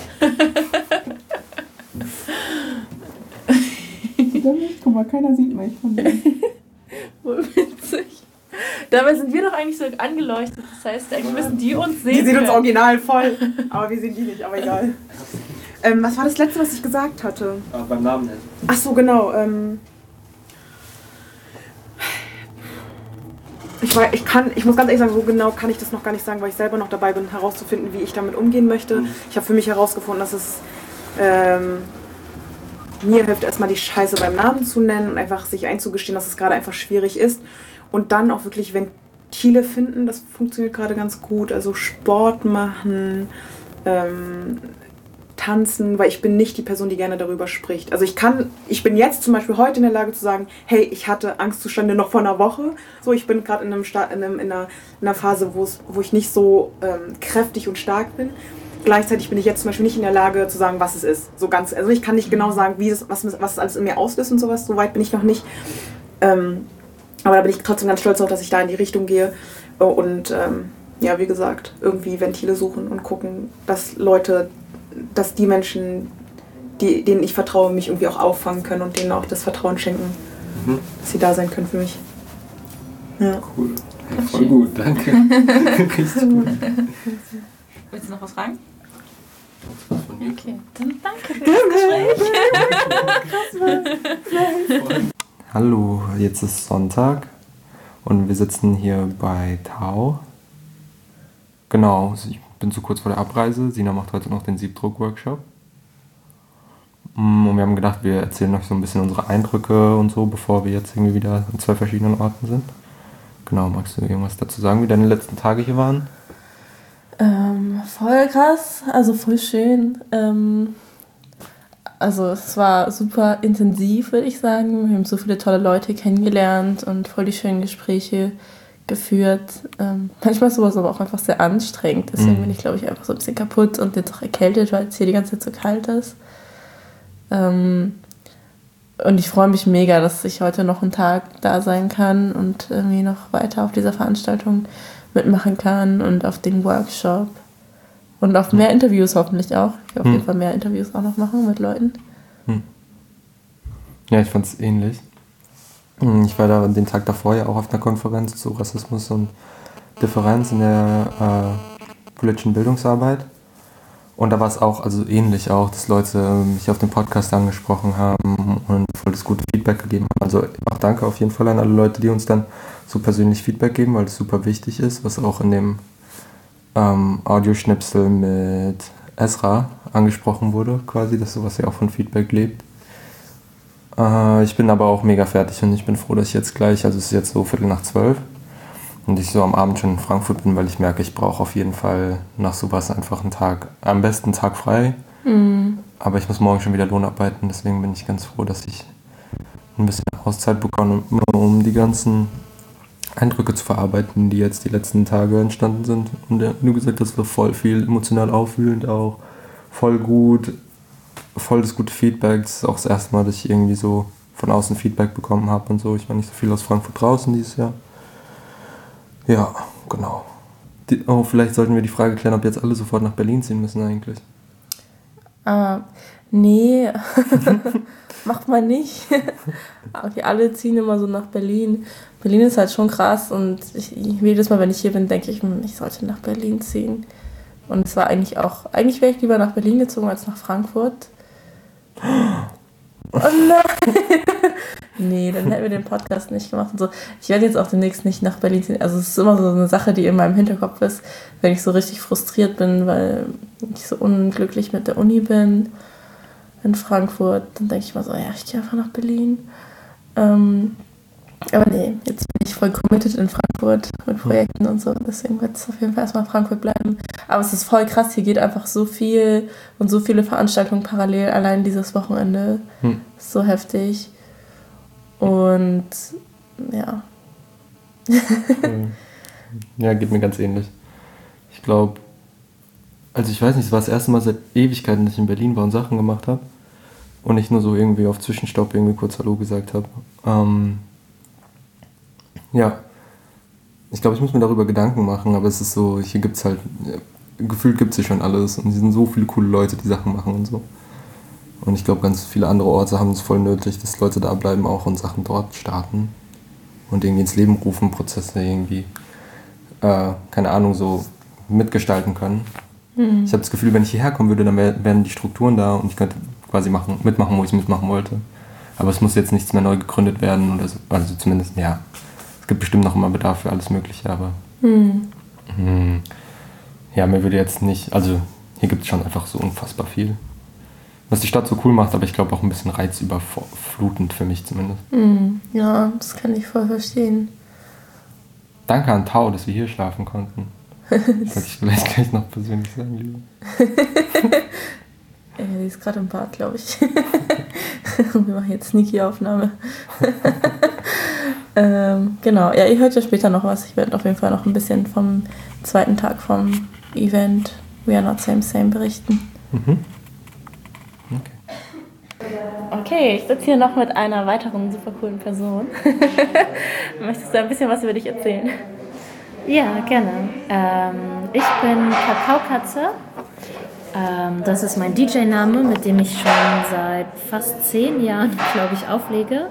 Guck mal, keiner sieht mich von denen. Voll witzig. Dabei sind wir doch eigentlich so angeleuchtet, das heißt, eigentlich müssen die uns sehen. Die sehen uns können. original voll, aber wir sehen die nicht, aber egal. Ähm, was war das Letzte, was ich gesagt hatte? Ah, beim Namen nennen. Ach so, genau. Ähm ich, war, ich, kann, ich muss ganz ehrlich sagen, so genau kann ich das noch gar nicht sagen, weil ich selber noch dabei bin, herauszufinden, wie ich damit umgehen möchte. Mhm. Ich habe für mich herausgefunden, dass es ähm, mir hilft, erstmal die Scheiße beim Namen zu nennen und einfach sich einzugestehen, dass es gerade einfach schwierig ist. Und dann auch wirklich Ventile finden, das funktioniert gerade ganz gut. Also Sport machen, ähm, tanzen, weil ich bin nicht die Person, die gerne darüber spricht. Also ich kann, ich bin jetzt zum Beispiel heute in der Lage zu sagen, hey, ich hatte Angstzustände noch vor einer Woche. So, ich bin gerade in, einem Sta- in, einem, in, einer, in einer Phase, wo es, wo ich nicht so ähm, kräftig und stark bin. Gleichzeitig bin ich jetzt zum Beispiel nicht in der Lage zu sagen, was es ist. So ganz, also ich kann nicht genau sagen, wie es, was, was es alles in mir auslöst und sowas. So weit bin ich noch nicht. Ähm, aber da bin ich trotzdem ganz stolz darauf, dass ich da in die Richtung gehe. Und ähm, ja, wie gesagt, irgendwie Ventile suchen und gucken, dass Leute, dass die Menschen, die, denen ich vertraue, mich irgendwie auch auffangen können und denen auch das Vertrauen schenken, Mhm. dass sie da sein können für mich. Ja. Cool. Ja, voll gut, danke. Richtig gut. Willst du noch was fragen? Was von mir? Okay, dann danke für das Gespräch. Hallo, jetzt ist Sonntag und wir sitzen hier bei Tau. Genau, also ich bin zu kurz vor der Abreise. Sina macht heute noch den Siebdruck-Workshop. Und wir haben gedacht, wir erzählen euch so ein bisschen unsere Eindrücke und so, bevor wir jetzt irgendwie wieder an zwei verschiedenen Orten sind. Genau, magst du irgendwas dazu sagen, wie deine letzten Tage hier waren? Ähm, voll krass, also voll schön. Ähm, also es war super intensiv, würde ich sagen. Wir haben so viele tolle Leute kennengelernt und voll die schönen Gespräche geführt. Ähm, manchmal ist sowas aber auch einfach sehr anstrengend. Deswegen Mhm. bin ich, glaube ich, einfach so ein bisschen kaputt und jetzt auch erkältet, weil es hier die ganze Zeit so kalt ist. Ähm, und ich freue mich mega, dass ich heute noch einen Tag da sein kann und irgendwie noch weiter auf dieser Veranstaltung mitmachen kann und auf den Workshop und auf mehr Interviews hoffentlich auch. Ich will auf Hm. jeden Fall mehr Interviews auch noch machen mit Leuten. Ja, ich fand es ähnlich. Ich war da den Tag davor ja auch auf einer Konferenz zu Rassismus und Differenz in der äh, politischen Bildungsarbeit. Und da war es auch, also ähnlich auch, dass Leute mich auf dem Podcast angesprochen haben und voll das gute Feedback gegeben haben. Also auch danke auf jeden Fall an alle Leute, die uns dann so persönlich Feedback geben, weil das super wichtig ist, was auch in dem ähm, Audioschnipsel mit Esra angesprochen wurde, quasi, dass sowas ja auch von Feedback lebt. Äh, ich bin aber auch mega fertig und ich bin froh, dass ich jetzt gleich, also es ist jetzt so Viertel nach zwölf, und ich so am Abend schon in Frankfurt bin, weil ich merke, ich brauche auf jeden Fall nach sowas einfach einen Tag, am besten einen Tag frei. Mhm. Aber ich muss morgen schon wieder Lohn arbeiten, deswegen bin ich ganz froh, dass ich ein bisschen Auszeit bekomme, um die ganzen Eindrücke zu verarbeiten, die jetzt die letzten Tage entstanden sind. Und ja, wie du gesagt hast, war voll viel emotional aufwühlend auch, voll gut, voll das gute Feedback. Das ist auch das erste Mal, dass ich irgendwie so von außen Feedback bekommen habe und so. Ich war nicht so viel aus Frankfurt draußen dieses Jahr. Ja, genau. Die, oh, vielleicht sollten wir die Frage klären, ob jetzt alle sofort nach Berlin ziehen müssen eigentlich. Ah, nee, macht man nicht. Okay, alle ziehen immer so nach Berlin. Berlin ist halt schon krass und ich, jedes Mal, wenn ich hier bin, denke ich, ich sollte nach Berlin ziehen. Und es war eigentlich auch, eigentlich wäre ich lieber nach Berlin gezogen als nach Frankfurt. Oh nein! Nee, dann hätten wir den Podcast nicht gemacht und so. Ich werde jetzt auch demnächst nicht nach Berlin ziehen. Also es ist immer so eine Sache, die in meinem Hinterkopf ist, wenn ich so richtig frustriert bin, weil ich so unglücklich mit der Uni bin in Frankfurt. Dann denke ich mal so, ja, ich gehe einfach nach Berlin. Ähm, aber nee, jetzt bin ich voll committed in Frankfurt mit Projekten und so. Deswegen wird es auf jeden Fall erstmal Frankfurt bleiben. Aber es ist voll krass, hier geht einfach so viel und so viele Veranstaltungen parallel. Allein dieses Wochenende hm. ist so heftig. Und ja. Ja, geht mir ganz ähnlich. Ich glaube, also ich weiß nicht, es war das erste Mal seit Ewigkeiten, dass ich in Berlin war und Sachen gemacht habe. Und nicht nur so irgendwie auf Zwischenstopp irgendwie kurz Hallo gesagt habe. Ähm, ja, ich glaube, ich muss mir darüber Gedanken machen, aber es ist so, hier gibt es halt, ja, gefühlt gibt es hier schon alles und es sind so viele coole Leute, die Sachen machen und so. Und ich glaube, ganz viele andere Orte haben es voll nötig, dass Leute da bleiben auch und Sachen dort starten und irgendwie ins Leben rufen, Prozesse irgendwie, äh, keine Ahnung, so mitgestalten können. Mhm. Ich habe das Gefühl, wenn ich hierher kommen würde, dann wär, wären die Strukturen da und ich könnte quasi machen, mitmachen, wo ich mitmachen wollte. Aber es muss jetzt nichts mehr neu gegründet werden oder so. Also zumindest, ja, es gibt bestimmt noch immer Bedarf für alles Mögliche, aber mhm. mh, ja, mir würde jetzt nicht, also hier gibt es schon einfach so unfassbar viel. Was die Stadt so cool macht, aber ich glaube auch ein bisschen reizüberflutend für mich zumindest. Mhm. Ja, das kann ich voll verstehen. Danke an Tau, dass wir hier schlafen konnten. Das wollte ich vielleicht gleich noch persönlich sagen, lieber. Ja, die ist gerade im Bad, glaube ich. Wir machen jetzt Sneaky-Aufnahme. ähm, genau, ja, ihr hört ja später noch was. Ich werde auf jeden Fall noch ein bisschen vom zweiten Tag vom Event We Are Not Same Same berichten. Mhm. Okay, ich sitze hier noch mit einer weiteren super coolen Person. Möchtest du ein bisschen was über dich erzählen? Ja, gerne. Ähm, ich bin Kakaokatze. Ähm, das ist mein D J-Name, mit dem ich schon seit fast zehn Jahren, glaube ich, auflege.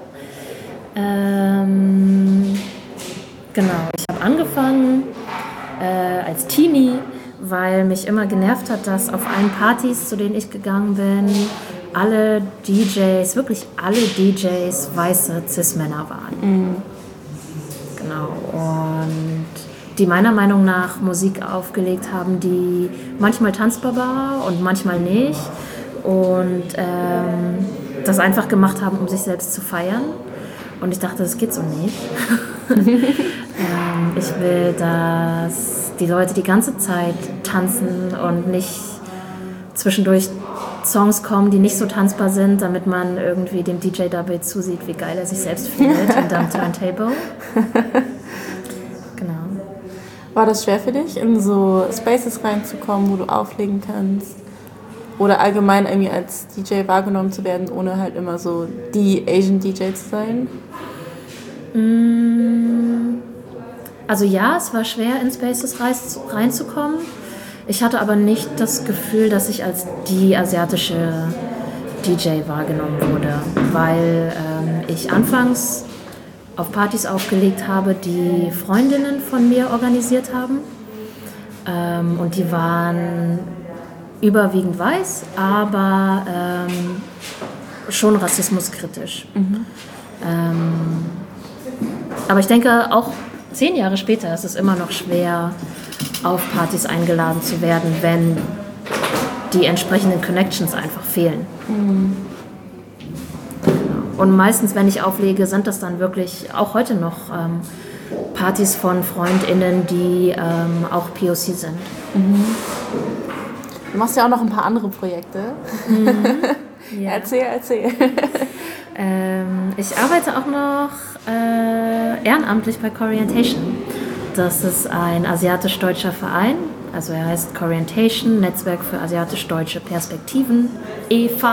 Ähm, genau, ich habe angefangen äh, als Teenie, weil mich immer genervt hat, dass auf allen Partys, zu denen ich gegangen bin, alle D Js, wirklich alle D Js weiße Cis-Männer waren. Mhm. Genau, und die meiner Meinung nach Musik aufgelegt haben, die manchmal tanzbar war und manchmal nicht. Und ähm, das einfach gemacht haben, um sich selbst zu feiern. Und ich dachte, das geht so nicht. ähm, ich will, dass die Leute die ganze Zeit tanzen und nicht zwischendurch Songs kommen, die nicht so tanzbar sind, damit man irgendwie dem D J dabei zusieht, wie geil er sich selbst fühlt und am Turntable. Genau. War das schwer für dich, in so Spaces reinzukommen, wo du auflegen kannst? Oder allgemein irgendwie als D J wahrgenommen zu werden, ohne halt immer so die Asian D J zu sein? Also ja, es war schwer, in Spaces reinzukommen. Ich hatte aber nicht das Gefühl, dass ich als die asiatische D J wahrgenommen wurde, weil ähm, ich anfangs auf Partys aufgelegt habe, die Freundinnen von mir organisiert haben. Ähm, und die waren überwiegend weiß, aber ähm, schon rassismuskritisch. Mhm. Ähm, aber ich denke, auch zehn Jahre später ist es immer noch schwer, auf Partys eingeladen zu werden, wenn die entsprechenden Connections einfach fehlen. Mhm. Und meistens, wenn ich auflege, sind das dann wirklich auch heute noch ähm, Partys von FreundInnen, die ähm, auch P O C sind. Mhm. Du machst ja auch noch ein paar andere Projekte. Mhm. Ja. Erzähl, erzähl. ähm, ich arbeite auch noch äh, ehrenamtlich bei Corientation. Das ist ein asiatisch-deutscher Verein, also er heißt Corientation, Netzwerk für asiatisch-deutsche Perspektiven e V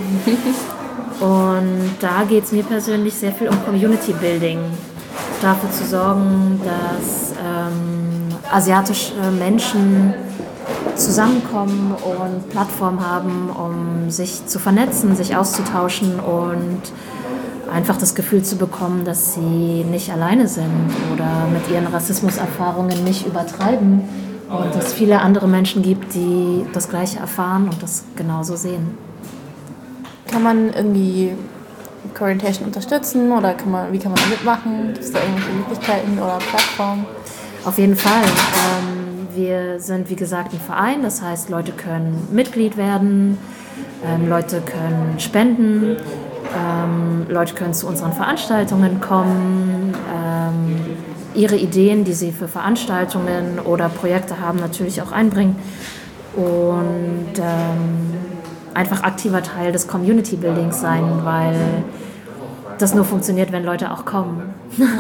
Und da geht es mir persönlich sehr viel um Community Building, dafür zu sorgen, dass ähm, asiatische Menschen zusammenkommen und Plattformen haben, um sich zu vernetzen, sich auszutauschen und einfach das Gefühl zu bekommen, dass sie nicht alleine sind oder mit ihren Rassismuserfahrungen nicht übertreiben und dass es viele andere Menschen gibt, die das Gleiche erfahren und das genauso sehen. Kann man irgendwie Corientation unterstützen oder kann man, wie kann man da mitmachen? Gibt es da irgendwelche Möglichkeiten oder Plattformen? Auf jeden Fall. Ähm, wir sind, wie gesagt, ein Verein. Das heißt, Leute können Mitglied werden, ähm, Leute können spenden, ähm, Leute können zu unseren Veranstaltungen kommen, ähm, ihre Ideen, die sie für Veranstaltungen oder Projekte haben, natürlich auch einbringen und ähm, einfach aktiver Teil des Community Buildings sein, weil das nur funktioniert, wenn Leute auch kommen.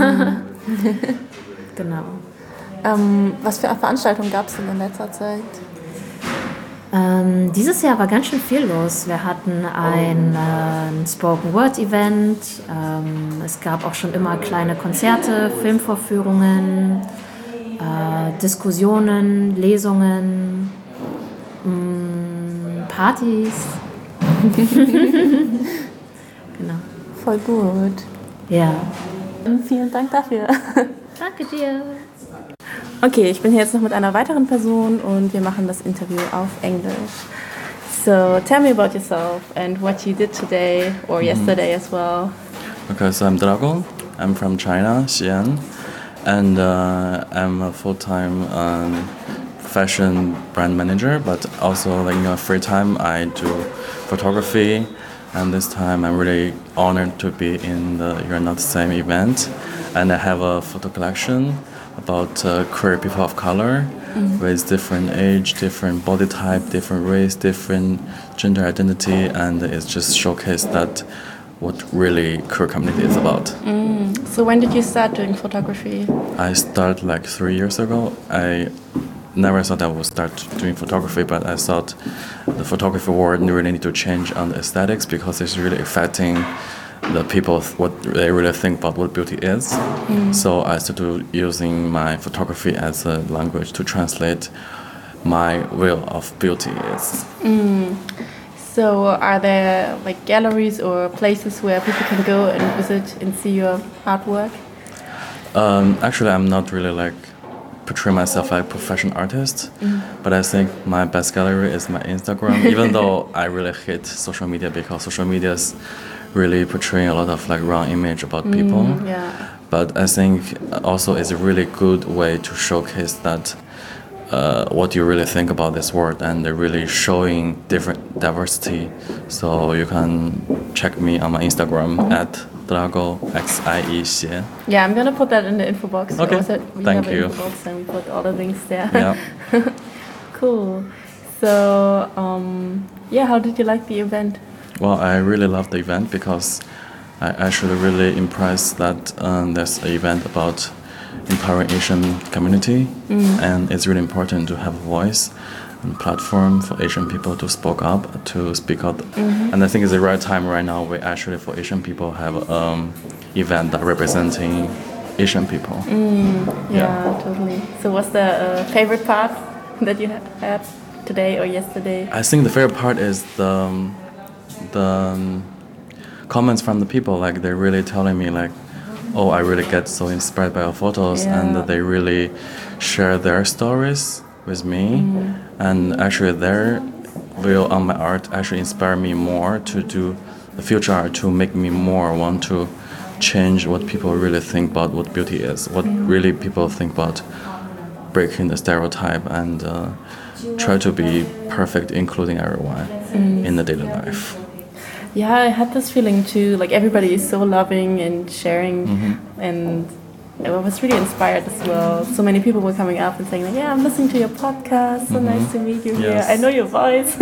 Genau. Ähm, was für Veranstaltungen gab es denn in letzter Zeit? Ähm, dieses Jahr war ganz schön viel los. Wir hatten ein äh, Spoken-Word-Event. Ähm, es gab auch schon immer kleine Konzerte, Filmvorführungen, äh, Diskussionen, Lesungen, mh, Partys. Genau. Voll gut. Ja. Vielen Dank dafür. Danke dir. Okay, ich bin hier jetzt noch mit einer weiteren Person und wir machen das Interview auf Englisch. So, tell me about yourself and what you did today or yesterday as well. Okay, so I'm Drago. I'm from China, Xi'an, and uh, I'm a full-time um, fashion brand manager. But also, like, in my free time, I do photography. And this time, I'm really honored to be in the You're Not the Same event, and I have a photo collection about uh, queer people of color mm-hmm. with different age, different body type, different race, different gender identity, and it's just showcased that what really queer community is about. Mm. So when did you start doing photography? I started like three years ago. I never thought I would start doing photography, but I thought the photography world really need to change on the aesthetics because it's really affecting the people, what they really think about what beauty is. Mm. So I started using my photography as a language to translate my will of beauty is. Mm. So are there like galleries or places where people can go and visit and see your artwork? Um, actually, I'm not really like portray myself like a professional artist, mm. but I think my best gallery is my Instagram, even though I really hate social media because social media is really portraying a lot of like wrong image about people. Mm, yeah. But I think also it's a really good way to showcase that uh, what you really think about this world and they're really showing different diversity. So you can check me on my Instagram mm-hmm. at Drago X I E Xie. Yeah, I'm gonna put that in the info box. Okay, so we thank have you. An info box and we put all the links there. Yeah. Cool. So, um, yeah, how did you like the event? Well, I really loved the event because I actually really impressed that um, there's an event about empowering Asian community, mm. and it's really important to have a voice and platform for Asian people to speak up, to speak up. Mm-hmm. And I think it's the right time right now. We actually for Asian people have an um, event that representing Asian people. Mm, yeah, yeah, totally. So, what's the uh, favorite part that you had today or yesterday? I think the favorite part is the. Um, the um, comments from the people, like they're really telling me like, oh, I really get so inspired by your photos, yeah. and they really share their stories with me, mm. and actually their view on my art actually inspire me more to do the future art, to make me more want to change what people really think about what beauty is, what mm. really people think about breaking the stereotype and uh, try to be perfect, including everyone mm. in the daily life. Yeah, I had this feeling too, like everybody is so loving and sharing, mm-hmm. and I was really inspired as well. So many people were coming up and saying like, yeah, I'm listening to your podcast, so mm-hmm. nice to meet you yes. here, I know your voice.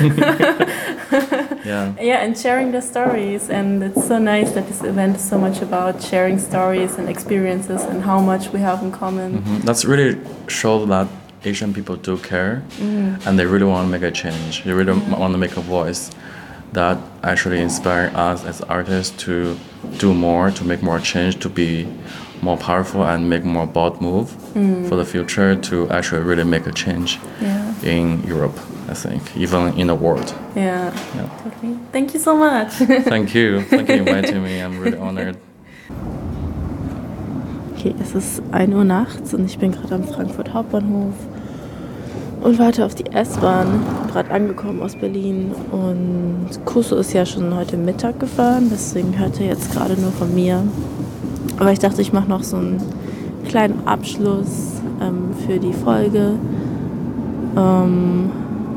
yeah. yeah, and sharing their stories, and it's so nice that this event is so much about sharing stories and experiences and how much we have in common. Mm-hmm. That's really show that Asian people do care, mm. and they really want to make a change, they really mm. want to make a voice. That actually inspire us as artists to do more, to make more change, to be more powerful and make more bold move mm. for the future to actually really make a change yeah. in Europe, I think, even in the world. Yeah, yeah. Totally. Thank you so much. Thank you. Thank you for inviting me. I'm really honored. Okay, es ist ein Uhr nachts und ich bin gerade am Frankfurt Hauptbahnhof. und warte auf die S-Bahn. Gerade angekommen aus Berlin und Kuso ist ja schon heute Mittag gefahren, deswegen hört er jetzt gerade nur von mir. Aber ich dachte, ich mache noch so einen kleinen Abschluss ähm, für die Folge. Ähm,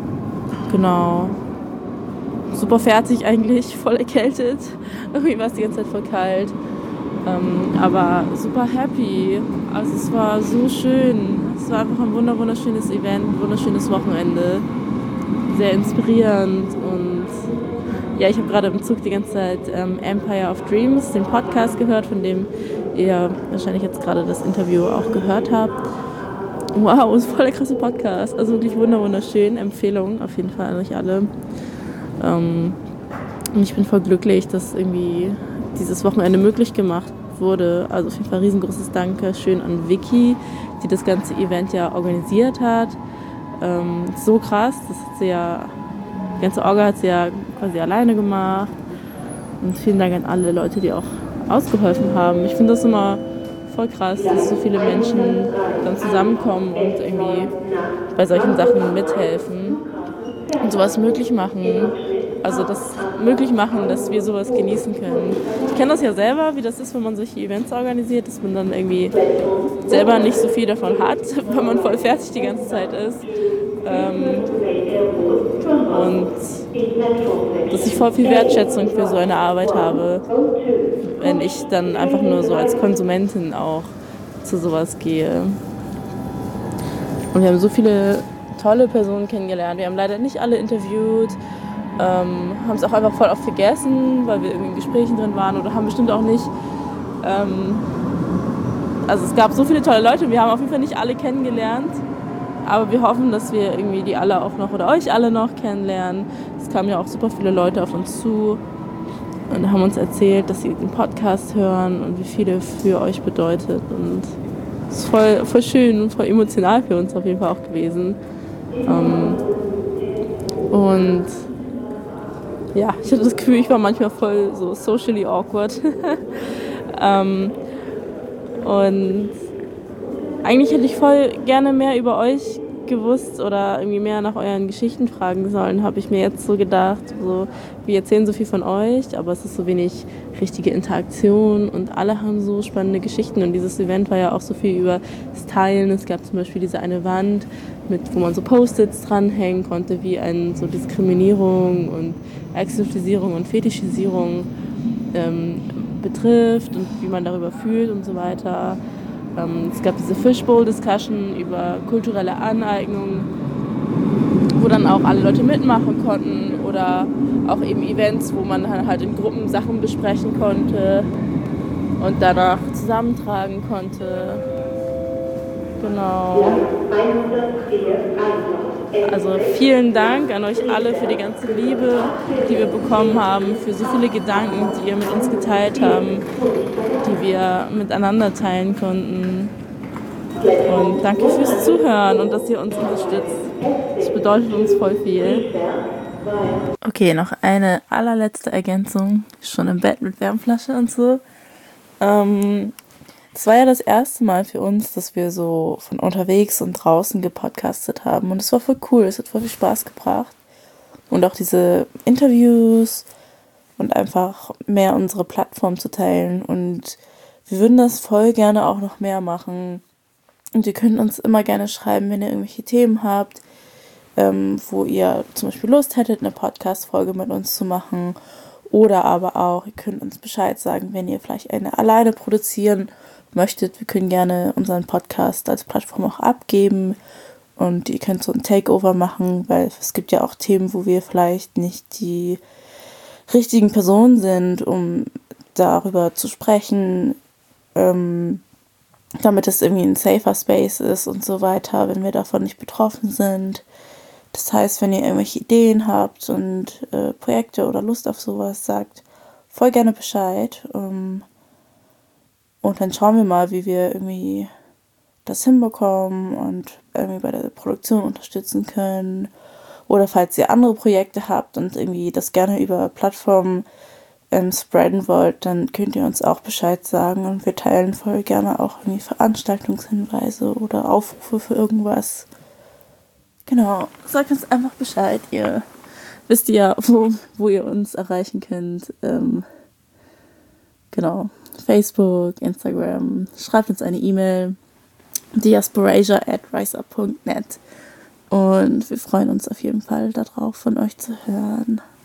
genau. Super fertig eigentlich, voll erkältet. Irgendwie war es die ganze Zeit voll kalt. Ähm, aber super happy. Also es war so schön. Es war einfach ein wunder wunderschönes Event, ein wunderschönes Wochenende. Sehr inspirierend und ja, ich habe gerade im Zug die ganze Zeit ähm, Empire of Dreams, den Podcast gehört, von dem ihr wahrscheinlich jetzt gerade das Interview auch gehört habt. Wow, ist voll der krasse Podcast. Also wirklich wunder wunderschön. Empfehlung auf jeden Fall an euch alle. Ähm, und ich bin voll glücklich, dass irgendwie dieses Wochenende möglich gemacht wurde. Also auf jeden Fall riesengroßes Dankeschön an Vicky, die das ganze Event ja organisiert hat. Ähm, so krass, das hat sie ja, die ganze Orga hat sie ja quasi alleine gemacht. Und vielen Dank an alle Leute, die auch ausgeholfen haben. Ich finde das immer voll krass, dass so viele Menschen dann zusammenkommen und irgendwie bei solchen Sachen mithelfen und sowas möglich machen. Also das möglich machen, dass wir sowas genießen können. Ich kenne das ja selber, wie das ist, wenn man solche Events organisiert, dass man dann irgendwie selber nicht so viel davon hat, weil man voll fertig die ganze Zeit ist. Ähm, und dass ich voll viel Wertschätzung für so eine Arbeit habe, wenn ich dann einfach nur so als Konsumentin auch zu sowas gehe. Und wir haben so viele tolle Personen kennengelernt. Wir haben leider nicht alle interviewt, ähm, haben es auch einfach voll oft vergessen, weil wir irgendwie in Gesprächen drin waren oder haben bestimmt auch nicht. Ähm, also es gab so viele tolle Leute und wir haben auf jeden Fall nicht alle kennengelernt. Aber wir hoffen, dass wir irgendwie die alle auch noch oder euch alle noch kennenlernen. Es kamen ja auch super viele Leute auf uns zu und haben uns erzählt, dass sie den Podcast hören und wie viel er für euch bedeutet. Und es ist voll, voll schön und voll emotional für uns auf jeden Fall auch gewesen. Ähm, und ja, ich hatte das Gefühl, ich war manchmal voll so socially awkward. ähm, und eigentlich hätte ich voll gerne mehr über euch gewusst oder irgendwie mehr nach euren Geschichten fragen sollen, habe ich mir jetzt so gedacht. So, wir erzählen so viel von euch, aber es ist so wenig richtige Interaktion und alle haben so spannende Geschichten und dieses Event war ja auch so viel über das Teilen. Es gab zum Beispiel diese eine Wand, mit, wo man so Post-its dranhängen konnte, wie einen so Diskriminierung und Exotisierung und Fetischisierung ähm, betrifft und wie man darüber fühlt und so weiter. Es gab diese Fishbowl-Discussion über kulturelle Aneignung, wo dann auch alle Leute mitmachen konnten oder auch eben Events, wo man halt in Gruppen Sachen besprechen konnte und danach zusammentragen konnte. Genau. Also vielen Dank an euch alle für die ganze Liebe, die wir bekommen haben, für so viele Gedanken, die ihr mit uns geteilt haben, die wir miteinander teilen konnten. Und danke fürs Zuhören und dass ihr uns unterstützt. Das bedeutet uns voll viel. Okay, noch eine allerletzte Ergänzung. Schon im Bett mit Wärmflasche und so. Ähm, das war ja das erste Mal für uns, dass wir so von unterwegs und draußen gepodcastet haben. Und es war voll cool, es hat voll viel Spaß gebracht. Und auch diese Interviews und einfach mehr unsere Plattform zu teilen. Und wir würden das voll gerne auch noch mehr machen. Und ihr könnt uns immer gerne schreiben, wenn ihr irgendwelche Themen habt, ähm, wo ihr zum Beispiel Lust hättet, eine Podcast-Folge mit uns zu machen. Oder aber auch, ihr könnt uns Bescheid sagen, wenn ihr vielleicht eine alleine produzieren möchtet. Wir können gerne unseren Podcast als Plattform auch abgeben. Und ihr könnt so ein Takeover machen, weil es gibt ja auch Themen, wo wir vielleicht nicht die richtigen Personen sind, um darüber zu sprechen, ähm, damit es irgendwie ein safer Space ist und so weiter, wenn wir davon nicht betroffen sind. Das heißt, wenn ihr irgendwelche Ideen habt und äh, Projekte oder Lust auf sowas, sagt voll gerne Bescheid. Ähm, und dann schauen wir mal, wie wir irgendwie das hinbekommen und irgendwie bei der Produktion unterstützen können. Oder falls ihr andere Projekte habt und irgendwie das gerne über Plattformen ähm, spreaden wollt, dann könnt ihr uns auch Bescheid sagen und wir teilen voll gerne auch irgendwie Veranstaltungshinweise oder Aufrufe für irgendwas. Genau, sagt uns einfach Bescheid. Ihr wisst ja, wo, wo ihr uns erreichen könnt. Ähm, genau, Facebook, Instagram. Schreibt uns eine E-Mail. diasporasia at riseup punkt net. Und wir freuen uns auf jeden Fall darauf, von euch zu hören.